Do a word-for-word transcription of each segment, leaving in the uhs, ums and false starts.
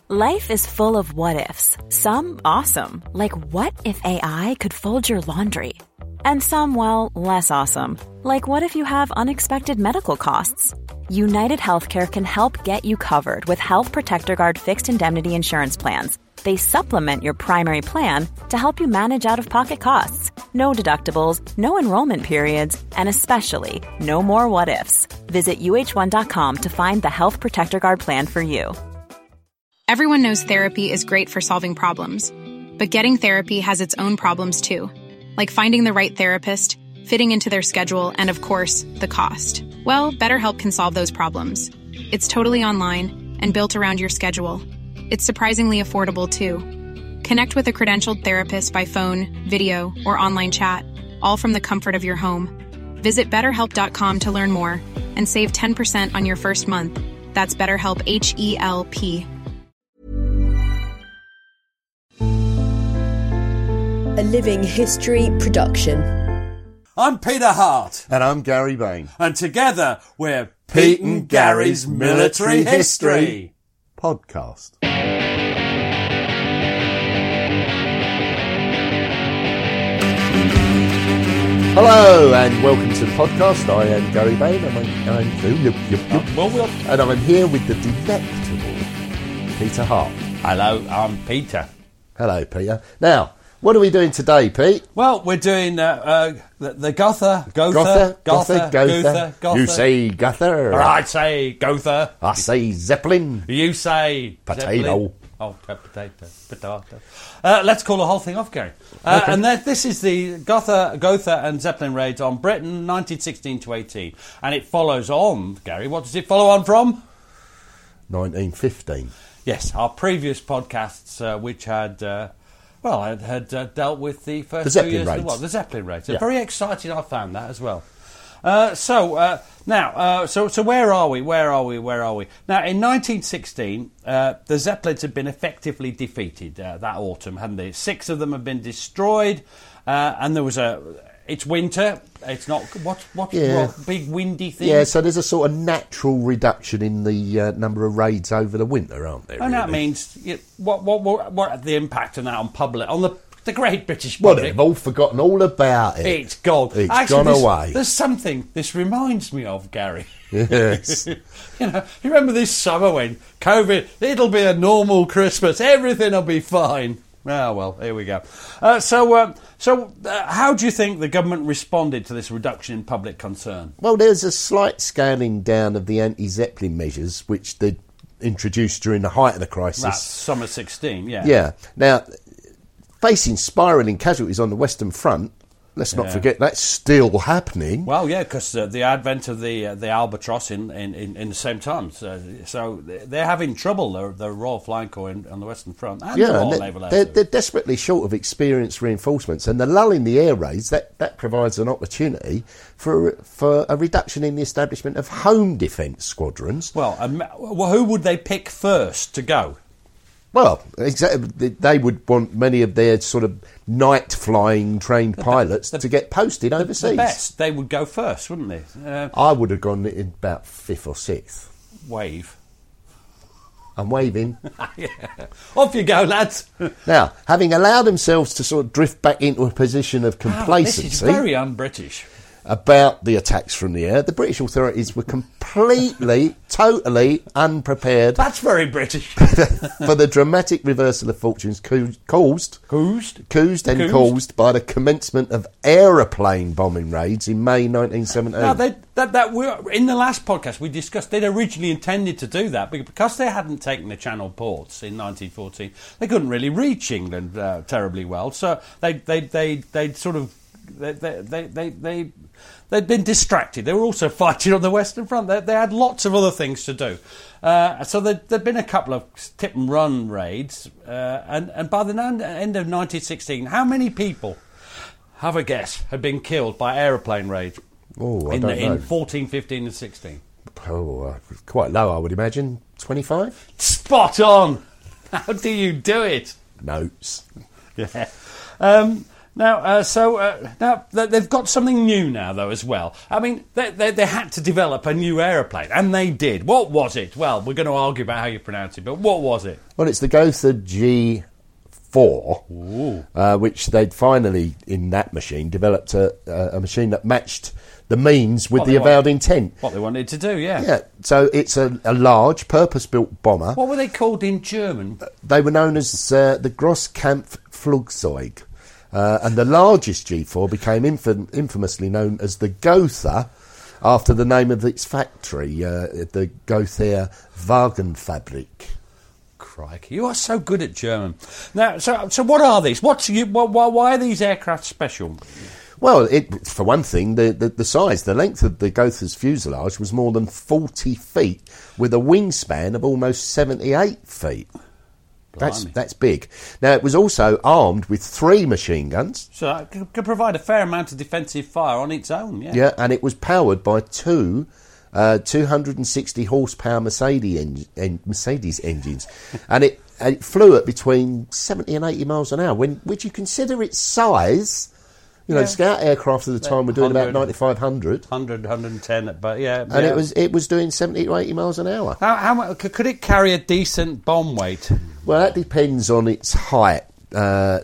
Life is full of what-ifs. Some awesome, like what if A I could fold your laundry? And some, well, less awesome, like what if you have unexpected medical costs? United Healthcare can help get you covered with Health Protector Guard fixed indemnity insurance plans. They supplement your primary plan to help you manage out-of-pocket costs. No deductibles, no enrollment periods, and especially no more what-ifs. Visit U H one dot com to find the Health Protector Guard plan for you. Everyone knows therapy is great for solving problems, but getting therapy has its own problems too, like finding the right therapist, fitting into their schedule, and of course, the cost. Well, BetterHelp can solve those problems. It's totally online and built around your schedule. It's surprisingly affordable too. Connect with a credentialed therapist by phone, video, or online chat, all from the comfort of your home. Visit better help dot com to learn more and save ten percent on your first month. That's BetterHelp, H E L P. A Living History production. I'm Peter Hart. And I'm Gary Bain. And together we're Pete and Gary's Military History Podcast. Hello and welcome to the podcast. I am Gary Bain and I'm, I'm, yep, yep, yep. Well, well. and I'm here with the delectable Peter Hart. Hello, I'm Peter. Hello, Peter. Now, what are we doing today, Pete? Well, we're doing uh, uh, the, the Gotha, Gotha, Gotha, Gotha, Gotha, Gotha, Gotha. You say Gotha. I say Gotha. I say Zeppelin. You say Potato. Zeppelin. Oh, potato, potato. Uh, let's call the whole thing off, Gary. Uh, Okay. And that, this is the Gotha, Gotha and Zeppelin raids on Britain, nineteen sixteen to eighteen. And it follows on, Gary, what does it follow on from? nineteen fifteen. Yes, our previous podcasts, uh, which had, uh, well, had, had uh, dealt with the first The two Zeppelin years of the raids. war. The Zeppelin raids. They're Yeah. very exciting, I found that as well. Uh, so uh, now, uh, so so where are we? Where are we? Where are we? Now, in nineteen sixteen, uh, the Zeppelins had been effectively defeated uh, that autumn, hadn't they? Six of them had been destroyed, uh, and there was a. It's winter. It's not what what, Yeah. what big windy thing. Yeah, so there's a sort of natural reduction in the uh, number of raids over the winter, aren't there? And that really? means you what what what what the impact on that on public on the the great British Well, public. they've all forgotten all about it. It's gone. It's Actually, gone this- away. There's something this reminds me of, Gary. Yes. You know, you remember this summer when COVID, it'll be a normal Christmas, everything will be fine. Ah, well, here we go. Uh, so, uh, so uh, how do you think the government responded to this reduction in public concern? Well, there's a slight scaling down of the anti-Zeppelin measures, which they introduced during the height of the crisis. That's summer sixteen, yeah. Yeah. Now, facing spiralling casualties on the Western Front, let's not Yeah. forget that's still happening. Well, yeah, because uh, the advent of the uh, the Albatross in, in, in, in the same time. So, so they're having trouble, the, the Royal Flying Corps in, on the Western Front and the Yeah, Royal and Naval they're, Air they're, Service. they're desperately short of experienced reinforcements, and the lull in the air raids that, that provides an opportunity for for a reduction in the establishment of home defence squadrons. Well, um, well, who would they pick first to go? Well, exactly, they would want many of their sort of night flying trained pilots the- to get posted overseas. The best. They would go first, wouldn't they? Uh, I would have gone in about fifth or sixth. wave. I'm waving. Yeah. Off you go, lads. Now, having allowed themselves to sort of drift back into a position of Wow, complacency this is very un-British. about the attacks from the air, the British authorities were completely, totally unprepared That's very British. for the dramatic reversal of fortunes cau- caused, Caused? caused and Caused. caused by the commencement of aeroplane bombing raids in May nineteen seventeen. Now, they, that, that were, in the last podcast we discussed, they'd originally intended to do that, but because they hadn't taken the Channel ports in nineteen fourteen, they couldn't really reach England uh, terribly well. So they they they they'd sort of they they they they. they They'd been distracted. They were also fighting on the Western Front. They, they had lots of other things to do. Uh, so there, there'd been a couple of tip and run raids. Uh, and, and by the end of nineteen sixteen, how many people, have a guess, had been killed by aeroplane raids Oh, I in, don't the, know. in fourteen, fifteen and sixteen? Oh, uh, quite low, I would imagine. twenty-five? Spot on! How do you do it? Notes. Yeah. Um, Now, uh, so uh, now they've got something new now, though, as well. I mean, they, they, they had to develop a new aeroplane, and they did. What was it? Well, we're going to argue about how you pronounce it, but what was it? Well, it's the Gotha G four, uh, which they'd finally, in that machine, developed a, a, a machine that matched the means with What the they avowed want- intent. What they wanted to do, yeah. Yeah, so it's a, a large, purpose-built bomber. What were they called in German? They were known as uh, the Grosskampfflugzeug. Uh, and the largest G four became infam- infamously known as the Gotha, after the name of its factory, uh, the Gotha Wagenfabrik. Crikey, you are so good at German. Now, so so what are these? What's you? Why, why are these aircraft special? Well, it, for one thing, the, the, the size, the length of the Gotha's fuselage was more than forty feet, with a wingspan of almost seventy-eight feet. That's Blimey. that's big. Now, it was also armed with three machine guns. So that could, could provide a fair amount of defensive fire on its own, yeah. Yeah, and it was powered by two uh, two hundred sixty horsepower Mercedes, en- en- Mercedes engines, and it and it flew at between seventy and eighty miles an hour. When, which you consider its size, you know, Yeah. Scout aircraft at the time were doing about one hundred ninety-five hundred, one hundred, one hundred ten, but yeah. and yeah. it was it was doing seventy to eighty miles an hour. How, how mu- could could it carry a decent bomb weight? Well, that depends on its height. Uh,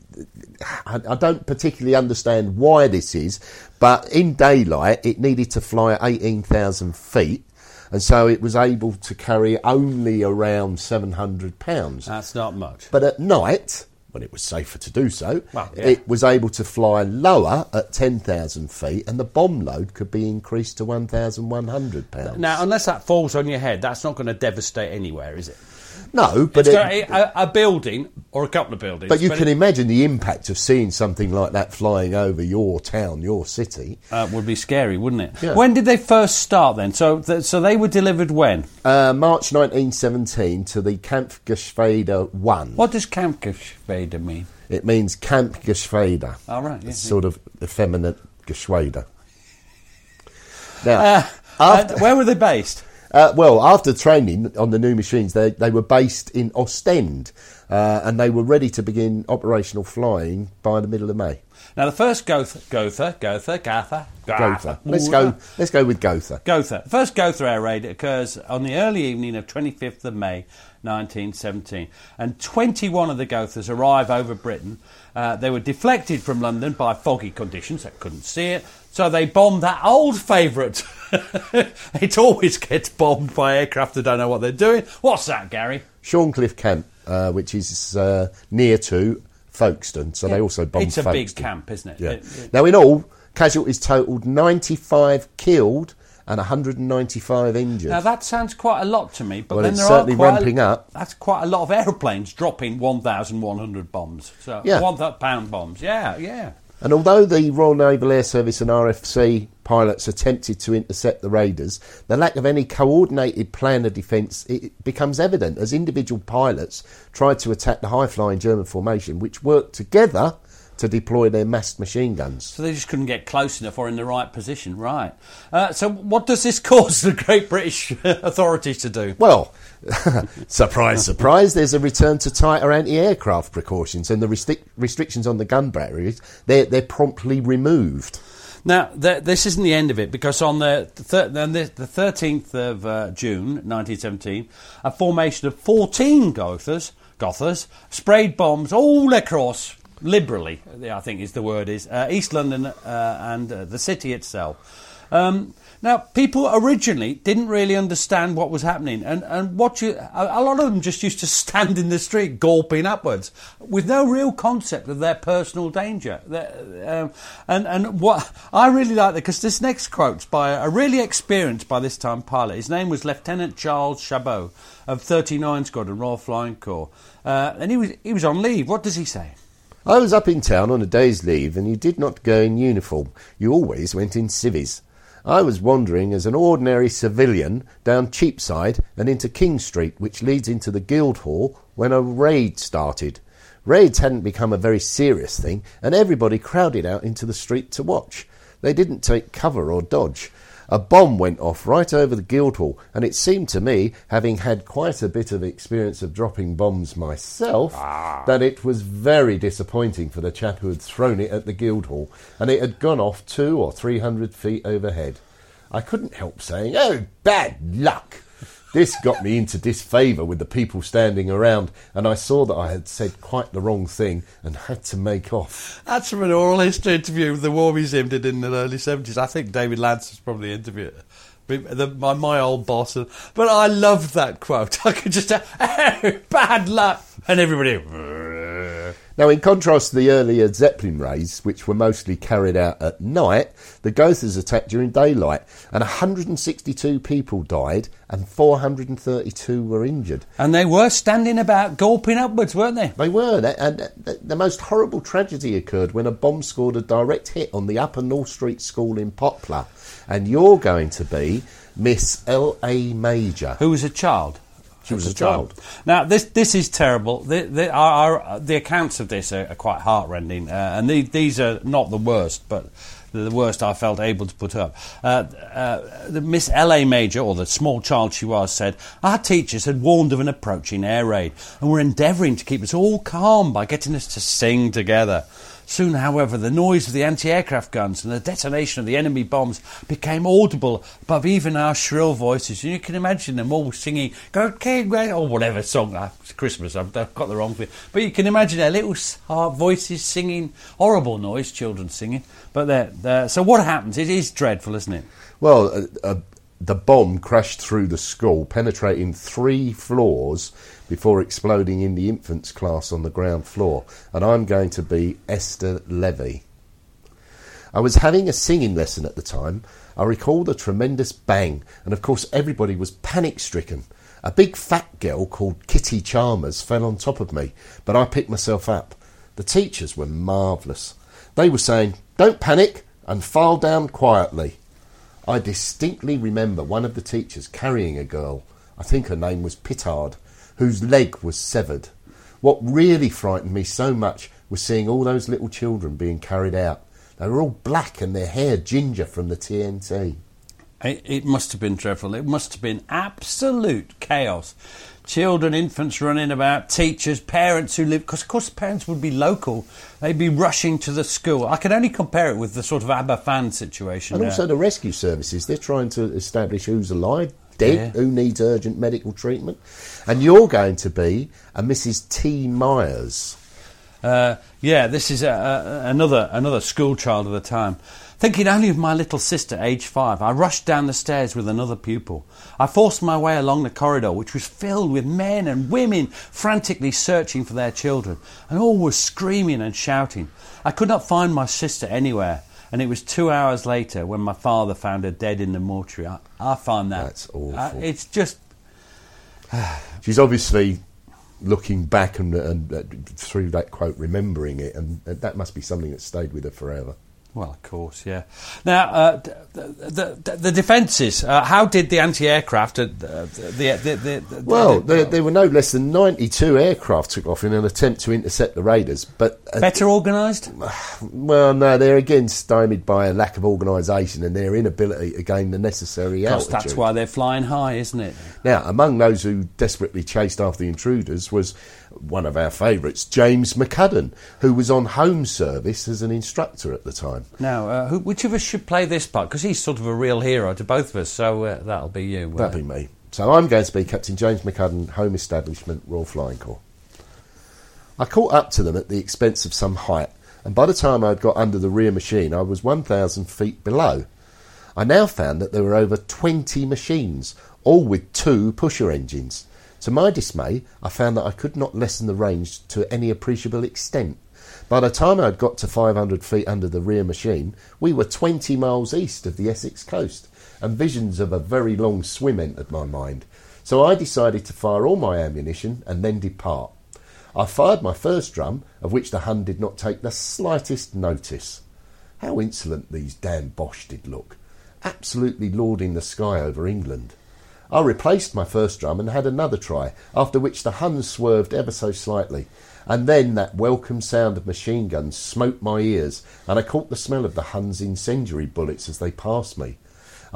I, I don't particularly understand why this is, but in daylight it needed to fly at eighteen thousand feet, and so it was able to carry only around seven hundred pounds. That's not much. But at night, when it was safer to do so, Well, yeah. it was able to fly lower at ten thousand feet, and the bomb load could be increased to one thousand one hundred pounds. Now, unless that falls on your head, that's not going to devastate anywhere, is it? No, but It's it, gonna, a, a building or a couple of buildings. But you can it, imagine the impact of seeing something like that flying over your town, your city. uh, would be scary, wouldn't it? Yeah. When did they first start then? So, th- so they were delivered when? Uh, March nineteen seventeen to the Kampfgeschwader one. What does Kampfgeschwader mean? It means Kampfgeschwader. Oh, right, yeah, It's yeah. sort of effeminate Geschwader. Now, Uh, after, and where were they based? uh, well, after training on the new machines, they, they were based in Ostend, uh, and they were ready to begin operational flying by the middle of May. Now, the first Gotha, Gotha, Gotha, Gotha, Gotha. Let's go. Let's go with Gotha. Gotha. The first Gotha air raid occurs on the early evening of twenty-fifth of May, nineteen seventeen, and twenty-one of the Gothas arrive over Britain. Uh, they were deflected from London by foggy conditions. They couldn't see it, so they bombed that old favourite. It always gets bombed by aircraft that don't know what they're doing. What's that, Gary? Shorncliffe Camp, uh, which is uh, near to Folkestone, so they also bombed It's a Folkestone. big camp, isn't it? Yeah. It- it- Now, in all, casualties totalled ninety-five killed and one hundred ninety-five injured. Now that sounds quite a lot to me, but Well, then it's there certainly are quite ramping a, up. That's quite a lot of aeroplanes dropping one thousand one hundred bombs. So Yeah. one thousand pound bombs. Yeah, yeah. And although the Royal Naval Air Service and R F C pilots attempted to intercept the raiders, the lack of any coordinated plan of defence it becomes evident as individual pilots tried to attack the high-flying German formation, which worked together to deploy their massed machine guns. So they just couldn't get close enough or in the right position, right? Uh, so what does this cause the Great British authorities to do? Well, surprise, surprise, there's a return to tighter anti-aircraft precautions, and the restric- restrictions on the gun batteries, they're, they're promptly removed. Now, th- this isn't the end of it, because on the thir- on the, the thirteenth of uh, June, nineteen seventeen, a formation of fourteen Gothas, Gothas sprayed bombs all across, liberally, I think is the word is, uh, East London uh, and uh, the city itself. Um, now, people originally didn't really understand what was happening, and, and what you, a, a lot of them just used to stand in the street gulping upwards with no real concept of their personal danger. Their, um, and, and what I really like that, because this next quote's by a really experienced, by this time, pilot. His name was Lieutenant Charles Chabot of thirty-nine Squadron, Royal Flying Corps. Uh, and he was, he was on leave. What does he say? I was up in town on a day's leave, and you did not go in uniform. You always went in civvies. I was wandering as an ordinary civilian down Cheapside and into King Street, which leads into the Guildhall, when a raid started. Raids hadn't become a very serious thing, and everybody crowded out into the street to watch. They didn't take cover or dodge. A bomb went off right over the Guildhall, and it seemed to me, having had quite a bit of experience of dropping bombs myself, ah. that it was very disappointing for the chap who had thrown it at the Guildhall, and it had gone off two or three hundred feet overhead. I couldn't help saying, "Oh, bad luck!" This got me into disfavour with the people standing around, and I saw that I had said quite the wrong thing and had to make off. That's from an oral history interview the War Museum did in the early seventies. I think David Lance was probably interviewed the, my, my old boss. But I loved that quote. I could just, oh, bad luck, and everybody... Now, in contrast to the earlier Zeppelin raids, which were mostly carried out at night, the Gothas attacked during daylight, and one hundred sixty-two people died and four hundred thirty-two were injured. And they were standing about, gulping upwards, weren't they? They were, and the most horrible tragedy occurred when a bomb scored a direct hit on the Upper North Street School in Poplar, and you're going to be Miss L A Major. Who was a child? She was a child. Now, this this is terrible. The, the, our, our, the accounts of this are, are quite heartrending, uh, and the, these are not the worst, but the worst I felt able to put up. Uh, uh, the Miss L A Major, or the small child she was, said, "Our teachers had warned of an approaching air raid and were endeavouring to keep us all calm by getting us to sing together. Soon, however, the noise of the anti-aircraft guns and the detonation of the enemy bombs became audible above even our shrill voices. And you can imagine them all singing, "Go Kid," or whatever song. Uh, it's Christmas, I've got the wrong thing. But you can imagine their little voices singing, horrible noise, children singing. But they're, they're, so what happens? It is dreadful, isn't it? Well, uh, uh, the bomb crashed through the school, penetrating three floors before exploding in the infants class on the ground floor, and I'm going to be Esther Levy. I was having a singing lesson at the time. I recall the tremendous bang, and of course everybody was panic-stricken. A big fat girl called Kitty Chalmers fell on top of me, but I picked myself up. The teachers were marvellous. They were saying, "Don't panic," and file down quietly. I distinctly remember one of the teachers carrying a girl, I think her name was Pittard, whose leg was severed. What really frightened me so much was seeing all those little children being carried out. They were all black and their hair ginger from the T N T. It, it must have been dreadful. It must have been absolute chaos. Children, infants running about, teachers, parents who live... Because, of course, parents would be local. They'd be rushing to the school. I can only compare it with the sort of Abba Fan situation. And there. also the rescue services. They're trying to establish who's alive, dead, yeah. who needs urgent medical treatment. And you're going to be a Missus T. Myers. Uh, yeah, this is a, a, another another school child of the time. Thinking only of my little sister, aged five, I rushed down the stairs with another pupil. I forced my way along the corridor, which was filled with men and women frantically searching for their children, and all were screaming and shouting. I could not find my sister anywhere, and it was two hours later when my father found her dead in the mortuary. I, I find that... That's awful. Uh, it's just... She's obviously looking back and, and uh, through that quote, remembering it, and uh, that must be something that stayed with her forever. Well, of course, yeah. Now, uh, the, the, the defences, uh, how did the anti-aircraft... Uh, the, the, the, the, well, the, there, there were no less than ninety-two aircraft took off in an attempt to intercept the raiders. But uh, better organised? Well, no, they're again stymied by a lack of organisation and their inability to gain the necessary altitude. That's why they're flying high, isn't it? Now, among those who desperately chased after the intruders was one of our favourites, James McCudden, who was on home service as an instructor at the time. Now, uh, who, which of us should play this part? Because he's sort of a real hero to both of us, so uh, that'll be you. That'll be me. So I'm going to be Captain James McCudden, Home Establishment, Royal Flying Corps. I caught up to them at the expense of some height, and by the time I'd got under the rear machine, I was one thousand feet below. I now found that there were over twenty machines, all with two pusher engines. To my dismay, I found that I could not lessen the range to any appreciable extent. By the time I had got to five hundred feet under the rear machine, we were twenty miles east of the Essex coast, and visions of a very long swim entered my mind. So I decided to fire all my ammunition and then depart. I fired my first drum, of which the Hun did not take the slightest notice. How insolent these damn Boche did look, absolutely lording the sky over England. I replaced my first drum and had another try, after which the Huns swerved ever so slightly, and then that welcome sound of machine guns smote my ears, and I caught the smell of the Huns' incendiary bullets as they passed me.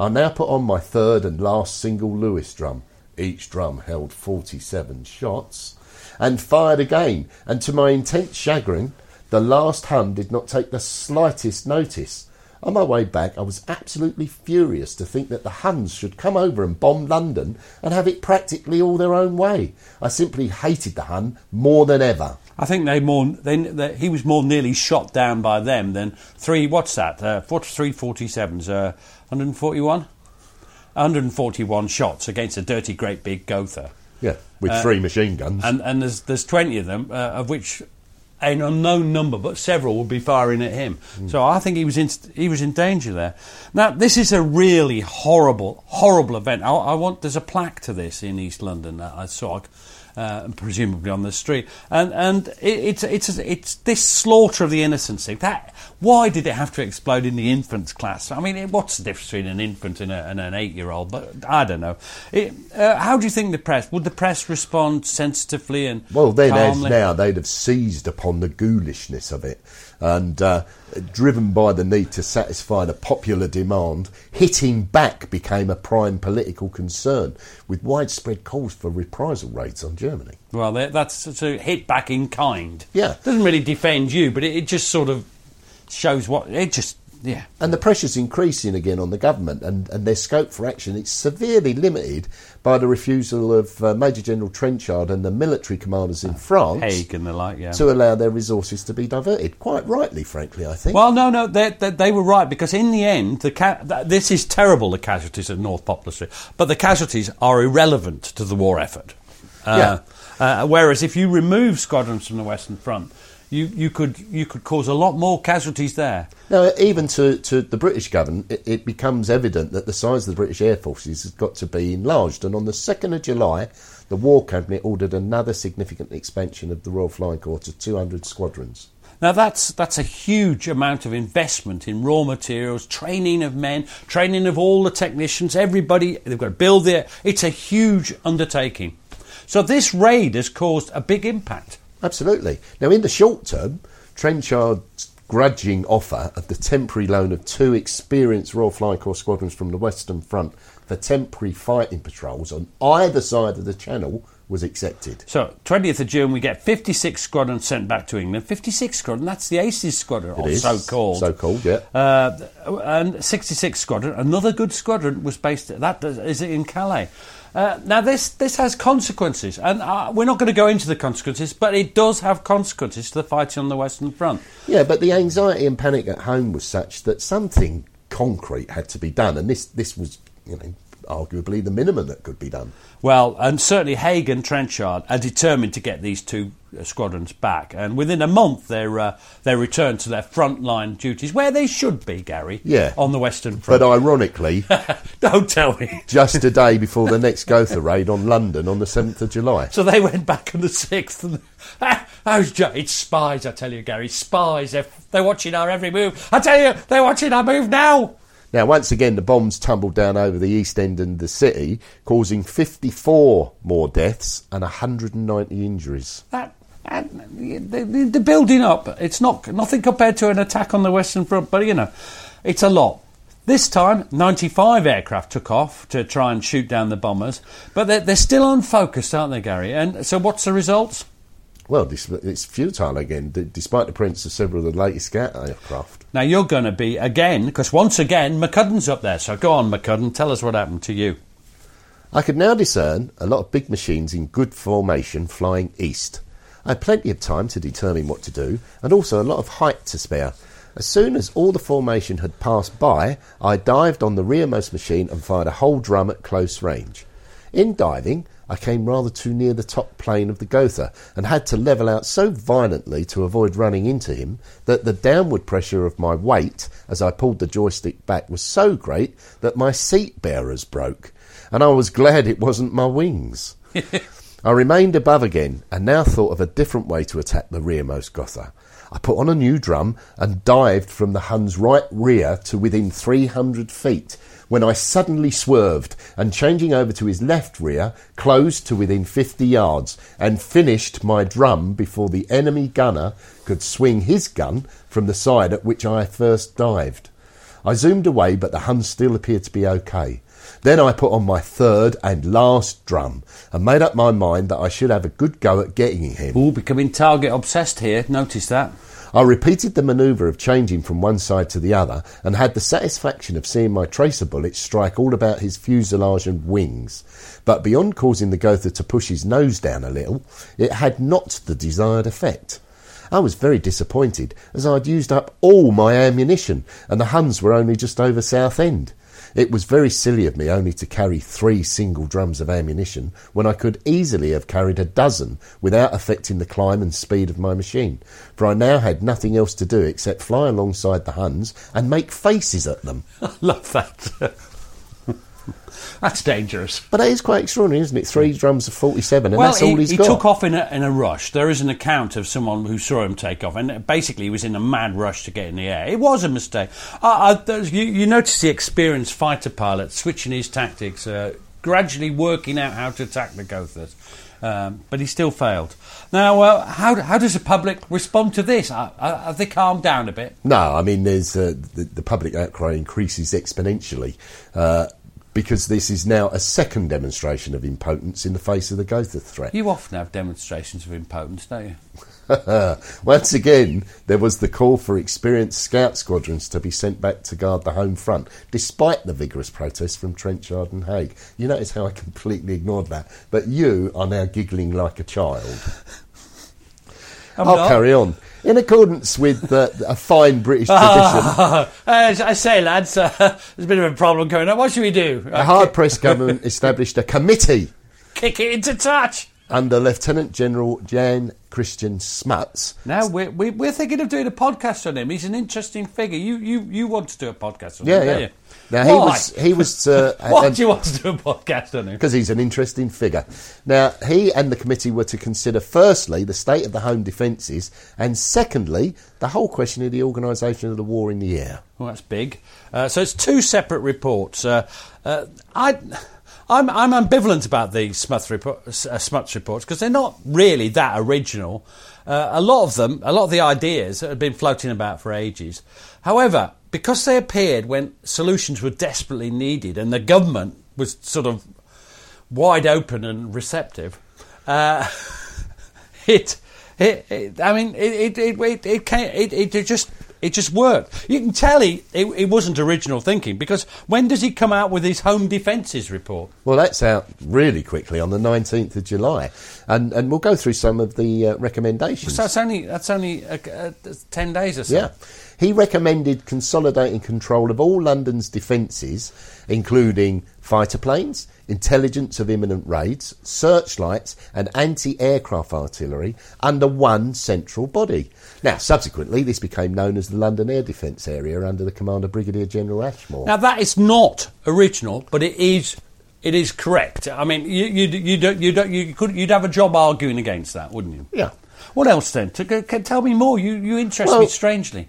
I now put on my third and last single Lewis drum. Each drum held forty-seven shots, and fired again, and to my intense chagrin, the last Hun did not take the slightest notice. On my way back, I was absolutely furious to think that the Huns should come over and bomb London and have it practically all their own way. I simply hated the Hun more than ever. I think they more they, they, he was more nearly shot down by them than three. What's that? Uh, forty-three forty-sevens, uh, one hundred forty-one, one hundred forty-one shots against a dirty, great big Gotha. Yeah, with uh, three machine guns, and and there's there's twenty of them, uh, of which an unknown number, but several would be firing at him. Mm. So I think he was in he was in danger there. Now this is a really horrible, horrible event. I, I want there's a plaque to this in East London that I saw. Uh, presumably on the street, and and it, it's it's it's this slaughter of the innocents. That why did it have to explode in the infants class? I mean, what's the difference between an infant and, a, and an eight-year-old? But I don't know. It, uh, how do you think the press would the press respond sensitively and well? Then calmly? As now they'd have seized upon the ghoulishness of it and uh, driven by the need to satisfy the popular demand, hitting back became a prime political concern, with widespread calls for reprisal raids on Germany. Well, that's to hit back in kind. Yeah. Doesn't really defend you, but it, it just sort of shows what... It just... Yeah. And the pressure's increasing again on the government, and, and their scope for action is severely limited by the refusal of uh, Major General Trenchard and the military commanders in France Haig and the like, yeah. to allow their resources to be diverted. Quite rightly, frankly, I think. Well, no, no, they, they, they were right, because in the end, the ca- th- this is terrible, the casualties at North Poplar Street, but the casualties are irrelevant to the war effort. Uh, yeah. uh, whereas if you remove squadrons from the Western Front, You, you could you could cause a lot more casualties there. Now, even to, to the British government, it, it becomes evident that the size of the British Air Forces has got to be enlarged. And on the second of July, the War Cabinet ordered another significant expansion of the Royal Flying Corps to two hundred squadrons. Now, that's that's a huge amount of investment in raw materials, training of men, training of all the technicians, everybody. They've got to build it. It's a huge undertaking. So this raid has caused a big impact. Absolutely. Now, in the short term, Trenchard's grudging offer of the temporary loan of two experienced Royal Flying Corps squadrons from the Western Front for temporary fighting patrols on either side of the Channel was accepted. So, twentieth of June, we get fifty-six squadrons sent back to England. fifty-six squadron, that's the Aces squadron, it or is. so-called. So-called, yeah. Uh, and sixty-six squadron, another good squadron, was based at, that is in Calais. Uh, now, this this has consequences, and uh, we're not going to go into the consequences, but it does have consequences to the fighting on the Western Front. Yeah, but the anxiety and panic at home was such that something concrete had to be done, and this, this was, you know, arguably the minimum that could be done. Well, and certainly Haig and Trenchard are determined to get these two uh, squadrons back, and within a month they're uh, they return to their frontline duties, where they should be, Gary. Yeah, on the Western Front. But ironically, don't tell me, just a day before the next Gotha raid on London on the seventh of July. So they went back on the sixth. And ah, it's spies, I tell you, Gary. Spies. They're, they're watching our every move. I tell you, they're watching our move now. Now, once again, the bombs tumbled down over the East End and the city, causing fifty-four more deaths and one hundred ninety injuries. That, that the, the, the building up, it's not nothing compared to an attack on the Western Front, but, you know, it's a lot. This time, ninety-five aircraft took off to try and shoot down the bombers, but they're, they're still unfocused, aren't they, Gary? And so what's the results? Well, it's futile again, despite the presence of several of the latest scout aircraft. Now, you're going to be, again, because once again, McCudden's up there. So go on, McCudden, tell us what happened to you. I could now discern a lot of big machines in good formation flying east. I had plenty of time to determine what to do, and also a lot of height to spare. As soon as all the formation had passed by, I dived on the rearmost machine and fired a whole drum at close range. In diving, I came rather too near the top plane of the Gotha and had to level out so violently to avoid running into him that the downward pressure of my weight as I pulled the joystick back was so great that my seat bearers broke, and I was glad it wasn't my wings. I remained above again and now thought of a different way to attack the rearmost Gotha. I put on a new drum and dived from the Hun's right rear to within three hundred feet, when I suddenly swerved and, changing over to his left rear, closed to within fifty yards and finished my drum before the enemy gunner could swing his gun from the side at which I first dived. I zoomed away, but the Huns still appeared to be okay. Then I put on my third and last drum and made up my mind that I should have a good go at getting him. Ooh, becoming target obsessed here. Notice that. I repeated the manoeuvre of changing from one side to the other and had the satisfaction of seeing my tracer bullets strike all about his fuselage and wings. But beyond causing the Gotha to push his nose down a little, it had not the desired effect. I was very disappointed, as I had used up all my ammunition and the Huns were only just over Southend. It was very silly of me only to carry three single drums of ammunition when I could easily have carried a dozen without affecting the climb and speed of my machine, for I now had nothing else to do except fly alongside the Huns and make faces at them. I love that. That's dangerous. But that is quite extraordinary, isn't it? Three drums of forty-seven, and well, that's all he, he's he got. He took off in a, in a rush. There is an account of someone who saw him take off, and basically he was in a mad rush to get in the air. It was a mistake. Uh, I, you, you notice the experienced fighter pilot switching his tactics, uh, gradually working out how to attack the Gothas. Um, but he still failed. Now, uh, how how does the public respond to this? Uh, have they calmed down a bit? No, I mean, there's uh, the, the public outcry increases exponentially. Uh, Because this is now a second demonstration of impotence in the face of the Gotha threat. You often have demonstrations of impotence, don't you? Once again, there was the call for experienced scout squadrons to be sent back to guard the home front, despite the vigorous protests from Trenchard and Haig. You notice how I completely ignored that, but you are now giggling like a child. I'm I'll not. carry on. In accordance with uh, a fine British tradition... Uh, I say, lads, uh, there's a bit of a problem going on. What should we do? A hard-pressed government established a committee Kick it into touch. under Lieutenant General Jan Christian Smuts. Now, we're, we're, we're thinking of doing a podcast on him. He's an interesting figure. You you, you want to do a podcast on Yeah, him, yeah. don't you? Now, he Why? was... He was uh, Why and- do you want to do a podcast on him? Because he's an interesting figure. Now, he and the committee were to consider, firstly, the state of the home defences, and secondly, the whole question of the organisation of the war in the air. Well, that's big. Uh, so it's two separate reports. Uh, uh, I, I'm, I'm ambivalent about the Smuts, report, uh, Smuts reports because they're not really that original. Uh, a lot of them, a lot of the ideas have been floating about for ages. However, because they appeared when solutions were desperately needed and the government was sort of wide open and receptive, uh, it, it, it, I mean, it, it, it, it, it, came, it, it just, it just worked. You can tell he, it, it wasn't original thinking because when does he come out with his home defences report? Well, that's out really quickly on the nineteenth of July, and and we'll go through some of the uh, recommendations. So that's only that's only uh, uh, ten days or so. Yeah. He recommended consolidating control of all London's defences, including fighter planes, intelligence of imminent raids, searchlights and anti-aircraft artillery under one central body. Now, subsequently, this became known as the London Air Defence Area under the command of Brigadier General Ashmore. Now, that is not original, but it is it is correct. I mean, you you you don't you don't you could you'd have a job arguing against that, wouldn't you? Yeah. What else then? To, can, tell me more. You you interest Well- me strangely.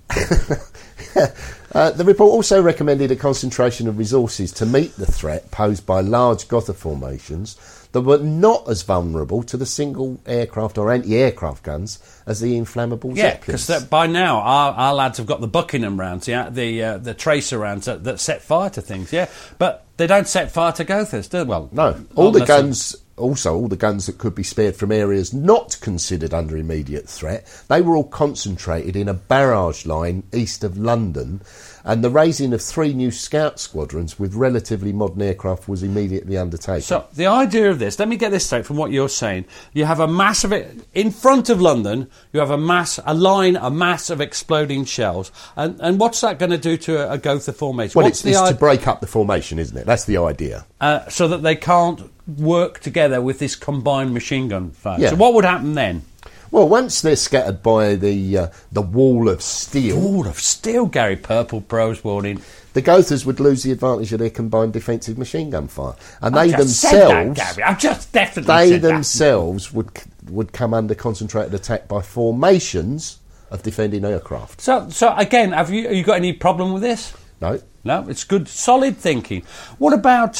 Uh, the report also recommended a concentration of resources to meet the threat posed by large Gotha formations that were not as vulnerable to the single aircraft or anti-aircraft guns as the inflammable Yeah, Zeppelins. because by now our, our lads have got the Buckingham rounds, yeah, the uh, the tracer rounds that, that set fire to things, yeah, but they don't set fire to Gothas, do they? Well, No, all the unless- guns, also all the guns that could be spared from areas not considered under immediate threat, they were all concentrated in a barrage line east of London, and the raising of three new scout squadrons with relatively modern aircraft was immediately undertaken. So the idea of this, let me get this straight from what you're saying. You have a mass of it in front of London. You have a mass, a line, a mass of exploding shells, and and what's that going to do to a, a Gotha formation? well, What's it's, it's the to i- break up the formation, isn't it? That's the idea. uh, so that they can't work together with this combined machine gun fire. Yeah. So what would happen then? Well, once they're scattered by the uh, the wall of steel, Wall of steel, Gary. Purple pros warning. the Gothas would lose the advantage of their combined defensive machine gun fire, and I've they just said that, themselves, Gary. I've just definitely they said that. themselves would would come under concentrated attack by formations of defending aircraft. So, so again, have you have you got any problem with this? No, No, it's good, solid thinking. What about uh,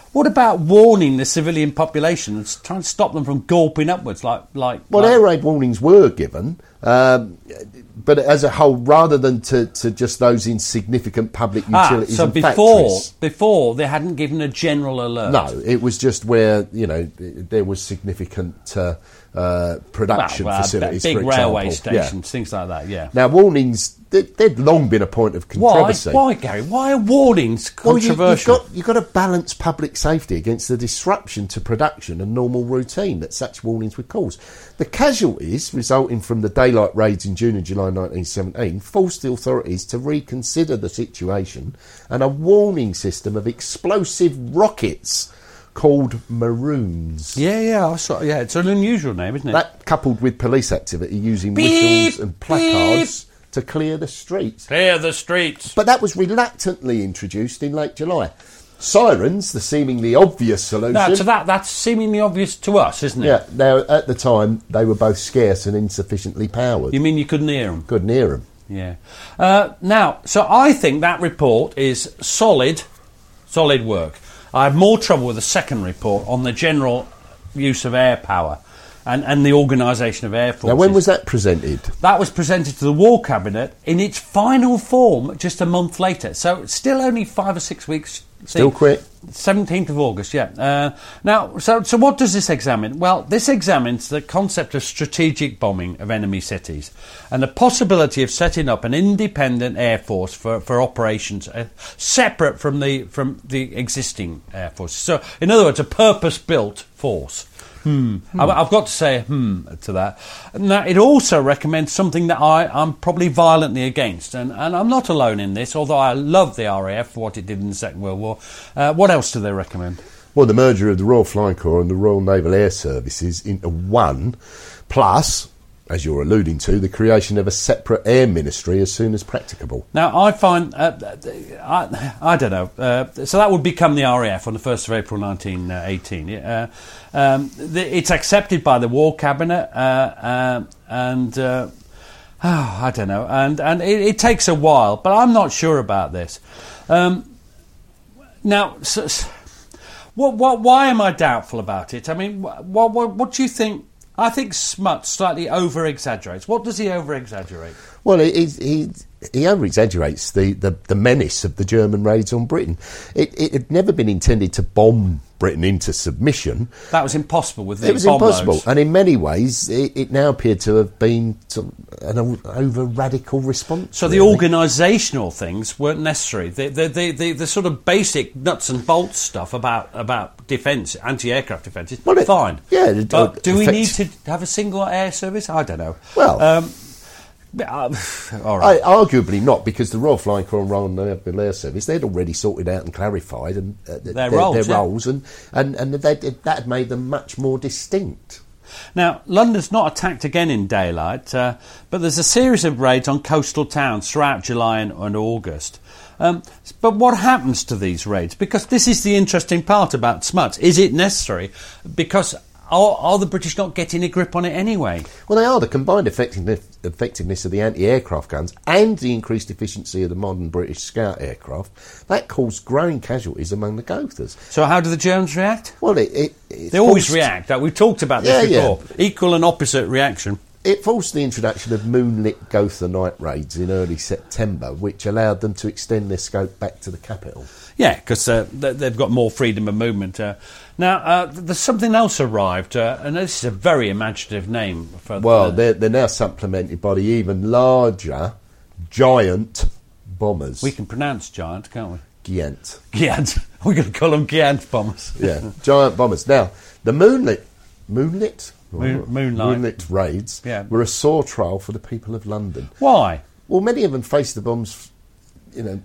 What about warning the civilian population and trying to stop them from gulping upwards? Like, like. Well, like... air raid warnings were given, um, but as a whole, rather than to, to just those in significant public utilities ah, so and before, factories. before they hadn't given a general alert. No, it was just where, you know, there was significant uh, uh, production well, well, facilities, big for example. railway stations, yeah. things like that. Yeah. Now, warnings. They'd long been a point of controversy. Why? Why, Gary? Why are warnings controversial? Well, you, you've, got, you've got to balance public safety against the disruption to production and normal routine that such warnings would cause. The casualties resulting from the daylight raids in June and July nineteen seventeen forced the authorities to reconsider the situation, and a warning system of explosive rockets called Maroons. Yeah, yeah, I saw, yeah. It's an unusual name, isn't it? That, coupled with police activity using Beep, whistles and placards beep. to clear the streets. Clear the streets. But that was reluctantly introduced in late July. Sirens, the seemingly obvious solution. No, so that, that's seemingly obvious to us, isn't it? Yeah, now, at the time, they were both scarce and insufficiently powered. You mean you couldn't hear them? Couldn't hear them. Yeah. Uh, now, so I think that report is solid, solid work. I have more trouble with the second report on the general use of air power and, and the organisation of air forces. Now, when was that presented? That was presented to the War Cabinet in its final form just a month later. So it's still only five or six weeks. Still quick. seventeenth of August, yeah. Uh, now, so so what does this examine? Well, this examines the concept of strategic bombing of enemy cities and the possibility of setting up an independent air force for, for operations uh, separate from the from the existing air force. So, in other words, a purpose-built force. Hmm. hmm. I've got to say hmm to that. Now, it also recommends something that I, I'm probably violently against, and, and I'm not alone in this, although I love the R A F for what it did in the Second World War. Uh, what else do they recommend? Well, the merger of the Royal Flying Corps and the Royal Naval Air Services into one, plus, as you're alluding to, the creation of a separate air ministry as soon as practicable. Now, I find, uh, I, I don't know, uh, so that would become the R A F on the first of April nineteen eighteen. Uh, um, the, it's accepted by the War Cabinet, uh, uh, and uh, oh, I don't know, and, and it, it takes a while, but I'm not sure about this. Um, now, so, what, what, why am I doubtful about it? I mean, what, what, what do you think? I think Smuts slightly over-exaggerates. What does he over-exaggerate? Well, he he, he over-exaggerates the, the, the menace of the German raids on Britain. It, it had never been intended to bomb Britain into submission. That was impossible with the It was bomb impossible. loads. And in many ways, it, it now appeared to have been sort of an over-radical response. So really. the organisational things weren't necessary. The the, the, the the sort of basic nuts and bolts stuff about, about defence, anti-aircraft defence is well, it, fine. Yeah. It, but it do we affects- need to have a single air service? I don't know. Well... Um, Uh, all right. I, arguably not, because the Royal Flying Corps and Royal Naval Air Service, they'd already sorted out and clarified and uh, their, their roles, their yeah. roles and, and, and that had made them much more distinct. Now, London's not attacked again in daylight, uh, but there's a series of raids on coastal towns throughout July and, and August. Um, but what happens to these raids? Because this is the interesting part about Smuts. Is it necessary? Because Are, are the British not getting a grip on it anyway? Well, they are. The combined effectiveness, effectiveness of the anti-aircraft guns and the increased efficiency of the modern British Scout aircraft, that caused growing casualties among the Gothas. So how do the Germans react? Well, it... it, it they always forced, react. We've talked about this yeah, before. Yeah. Equal and opposite reaction. It forced the introduction of moonlit Gotha night raids in early September, which allowed them to extend their scope back to the capital. Yeah, because uh, they've got more freedom of movement. Uh, now, uh, there's something else arrived, uh, and this is a very imaginative name. For well, the, they're, they're now supplemented by the even larger giant bombers. We can pronounce giant, can't we? Giant. Giant. We're going to call them Giant bombers. Yeah, giant bombers. Now, the moonlit... Moonlit? Moon, moonlight. Moonlit raids yeah. were a sore trial for the people of London. Why? Well, many of them faced the bombs, you know...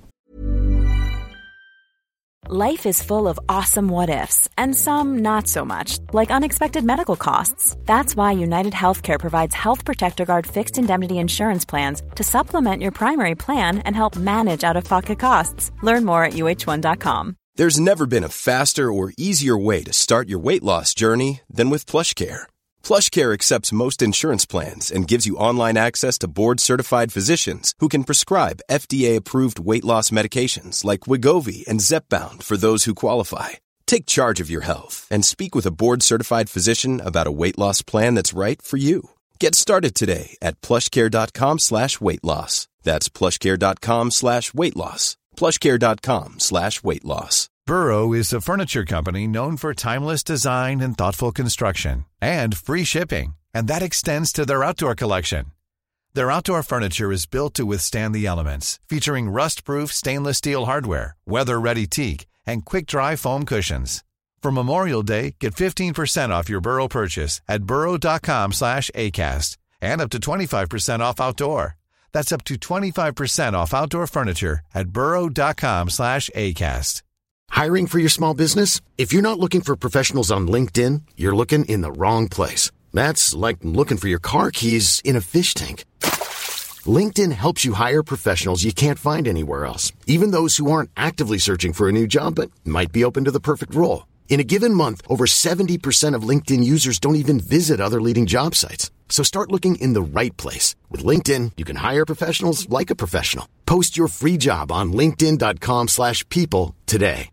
Life is full of awesome what-ifs, and some not so much, like unexpected medical costs. That's why United Healthcare provides Health Protector Guard fixed indemnity insurance plans to supplement your primary plan and help manage out-of-pocket costs. Learn more at U H one dot com. There's never been a faster or easier way to start your weight loss journey than with PlushCare. PlushCare accepts most insurance plans and gives you online access to board-certified physicians who can prescribe F D A-approved weight loss medications like Wegovy and Zepbound for those who qualify. Take charge of your health and speak with a board-certified physician about a weight loss plan that's right for you. Get started today at plushcare.com slash weight loss. That's plushcare.com slash weight loss. plushcare.com slash weight loss. Burrow is a furniture company known for timeless design and thoughtful construction and free shipping, and that extends to their outdoor collection. Their outdoor furniture is built to withstand the elements, featuring rust-proof stainless steel hardware, weather-ready teak, and quick-dry foam cushions. For Memorial Day, get fifteen percent off your Burrow purchase at burrow.com slash ACAST and up to twenty-five percent off outdoor. That's up to twenty-five percent off outdoor furniture at burrow.com slash ACAST. Hiring for your small business? If you're not looking for professionals on LinkedIn, you're looking in the wrong place. That's like looking for your car keys in a fish tank. LinkedIn helps you hire professionals you can't find anywhere else, even those who aren't actively searching for a new job but might be open to the perfect role. In a given month, over seventy percent of LinkedIn users don't even visit other leading job sites. So start looking in the right place. With LinkedIn, you can hire professionals like a professional. Post your free job on linkedin.com slash people today.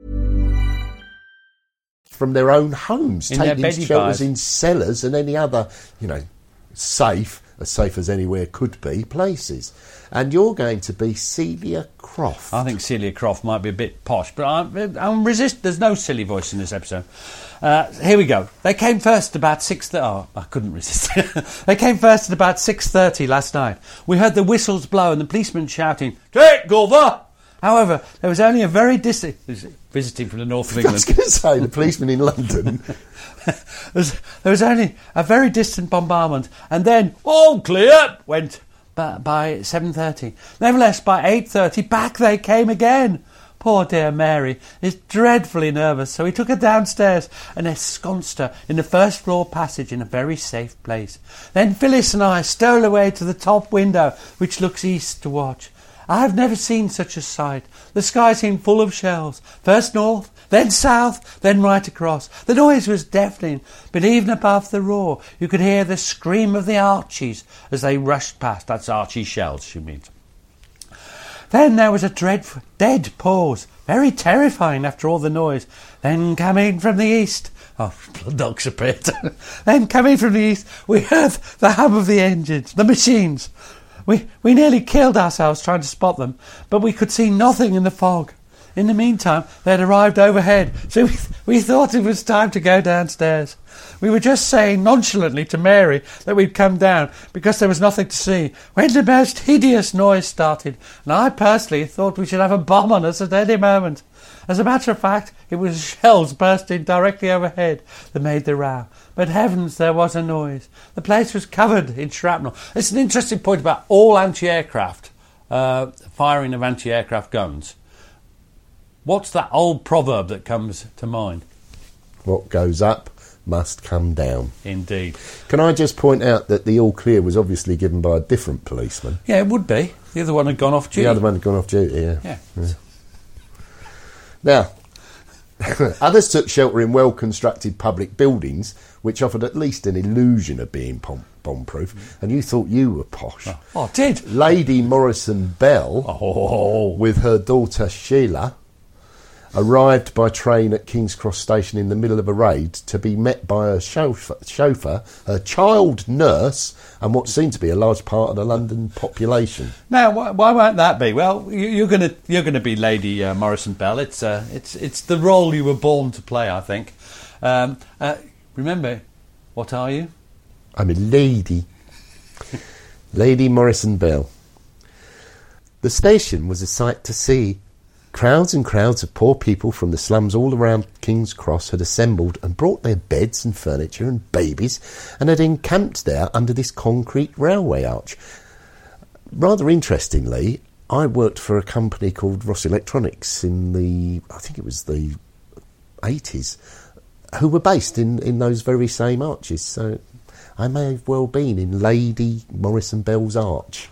From their own homes, In taking their shelters bars. in cellars and any other, you know, safe, as safe as anywhere could be, places. And you're going to be Celia Croft. I think Celia Croft might be a bit posh, but I'm, I'm resist. There's no silly voice in this episode. Uh, here we go. They came first about six. Th- oh, I couldn't resist. They came first at about six thirty last night. We heard the whistles blow and the policeman shouting, "Take cover!" However, there was only a very distant... Visiting from the north of I England. was going to say, the policeman in London. there, was, there was only a very distant bombardment, and then, all clear, went by, by seven thirty. Nevertheless, by eight thirty, back they came again. Poor dear Mary is dreadfully nervous, so he took her downstairs and ensconced her in the first floor passage in a very safe place. Then Phyllis and I stole away to the top window, which looks east, to watch. I have never seen such a sight. The sky seemed full of shells, first north, then south, then right across. The noise was deafening, but even above the roar, you could hear the scream of the Archies as they rushed past. That's Archie shells, she means. Then there was a dreadful, dead pause, very terrifying after all the noise. Then coming from the east... Oh, blood dogs appeared. Then coming from the east, we heard the hum of the engines, the machines. We we nearly killed ourselves trying to spot them, but we could see nothing in the fog. In the meantime, they had arrived overhead, so we, we thought it was time to go downstairs. We were just saying nonchalantly to Mary that we'd come down because there was nothing to see, when the most hideous noise started, and I personally thought we should have a bomb on us at any moment. As a matter of fact, it was shells bursting directly overhead that made the row. But heavens, there was a noise. The place was covered in shrapnel. It's an interesting point about all anti-aircraft, uh, firing of anti-aircraft guns. What's that old proverb that comes to mind? What goes up must come down. Indeed. Can I just point out that the all clear was obviously given by a different policeman? Yeah, it would be. The other one had gone off duty. The other one had gone off duty, yeah. Yeah. yeah. Now, others took shelter in well-constructed public buildings, which offered at least an illusion of being bomb- bomb-proof, and you thought you were posh. Oh, oh did? Lady Morrison Bell, oh. with her daughter Sheila, arrived by train at King's Cross Station in the middle of a raid to be met by her chauffeur, chauffeur her child nurse, and what seemed to be a large part of the London population. Now, why, why won't that be? Well, you, you're going to you're going to be Lady uh, Morrison Bell. It's uh, it's it's the role you were born to play, I think. Um, uh, remember, what are you? I'm a lady. Lady Morrison Bell. The station was a sight to see. Crowds and crowds of poor people from the slums all around King's Cross had assembled and brought their beds and furniture and babies and had encamped there under this concrete railway arch. Rather interestingly, I worked for a company called Ross Electronics in the, I think it was the eighties, who were based in, in those very same arches. So I may have well been in Lady Morrison Bell's arch.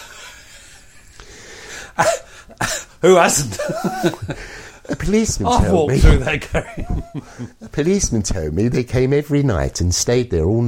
Who hasn't? A policeman I've told walked me. through there, Gary. A policeman told me they came every night and stayed there all night.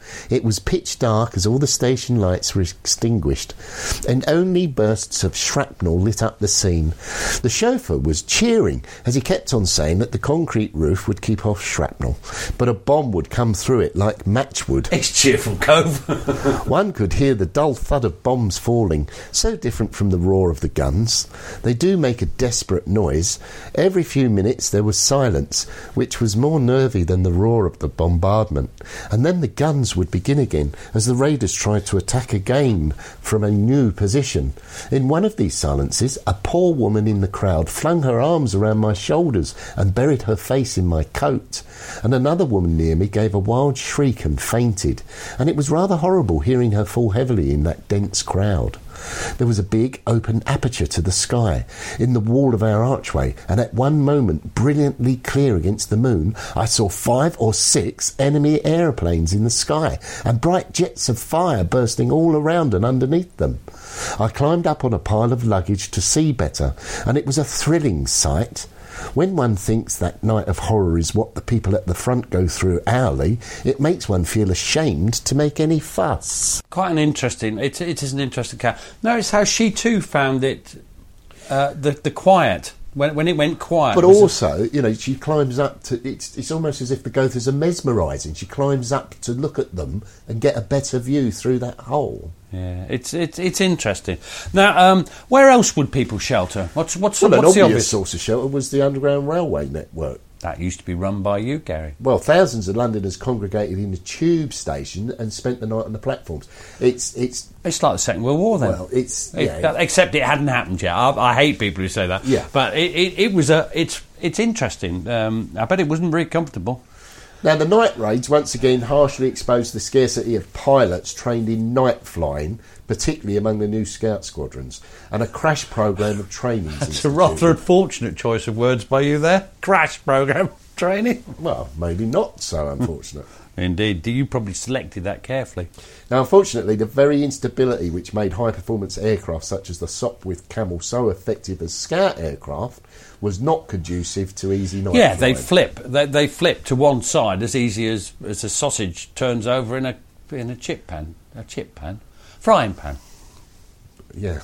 It was pitch dark as all the station lights were extinguished, and only bursts of shrapnel lit up the scene. The chauffeur was cheering as he kept on saying that the concrete roof would keep off shrapnel, but a bomb would come through it like matchwood. It's cheerful cove. One could hear the dull thud of bombs falling, so different from the roar of the guns. They do make a desperate noise. Every few minutes there was silence, which was more nervy than the roar of the bombardment, and then the guns would begin again as the raiders tried to attack again from a new position. In one of these silences, a poor woman in the crowd flung her arms around my shoulders and buried her face in my coat, and another woman near me gave a wild shriek and fainted, and it was rather horrible hearing her fall heavily in that dense crowd. There was a big open aperture to the sky in the wall of our archway, and at one moment, brilliantly clear against the moon, I saw five or six enemy aeroplanes in the sky and bright jets of fire bursting all around and underneath them. I climbed up on a pile of luggage to see better, and it was a thrilling sight. When one thinks that night of horror is what the people at the front go through hourly, it makes one feel ashamed to make any fuss. Quite an interesting, it, it is an interesting cat. Notice how she too found it, uh, the, the quiet, when, when it went quiet. But also, you know, she climbs up to, it's, it's almost as if the Gothas are mesmerising. She climbs up to look at them and get a better view through that hole. Yeah, it's it's it's interesting. Now, um, where else would people shelter? What's what's, well, what's an the obvious obvious source of shelter was the Underground Railway network. That used to be run by you, Gary. Well, thousands of Londoners congregated in the tube station and spent the night on the platforms. It's it's it's like the Second World War then. Well, it's it, yeah. except it hadn't happened yet. I, I hate people who say that. Yeah, but it, it, it was a it's it's interesting. Um, I bet it wasn't very comfortable. Now, the night raids once again harshly exposed the scarcity of pilots trained in night flying, particularly among the new scout squadrons, and a crash programme of training. That's a rather unfortunate choice of words by you there. Crash programme training. Well, maybe not so unfortunate. Indeed. You probably selected that carefully. Now, unfortunately, the very instability which made high-performance aircraft such as the Sopwith Camel so effective as scout aircraft was not conducive to easy night Yeah, flying. they flip. They, they flip to one side as easy as, as a sausage turns over in a in a chip pan, a chip pan, frying pan. Yeah.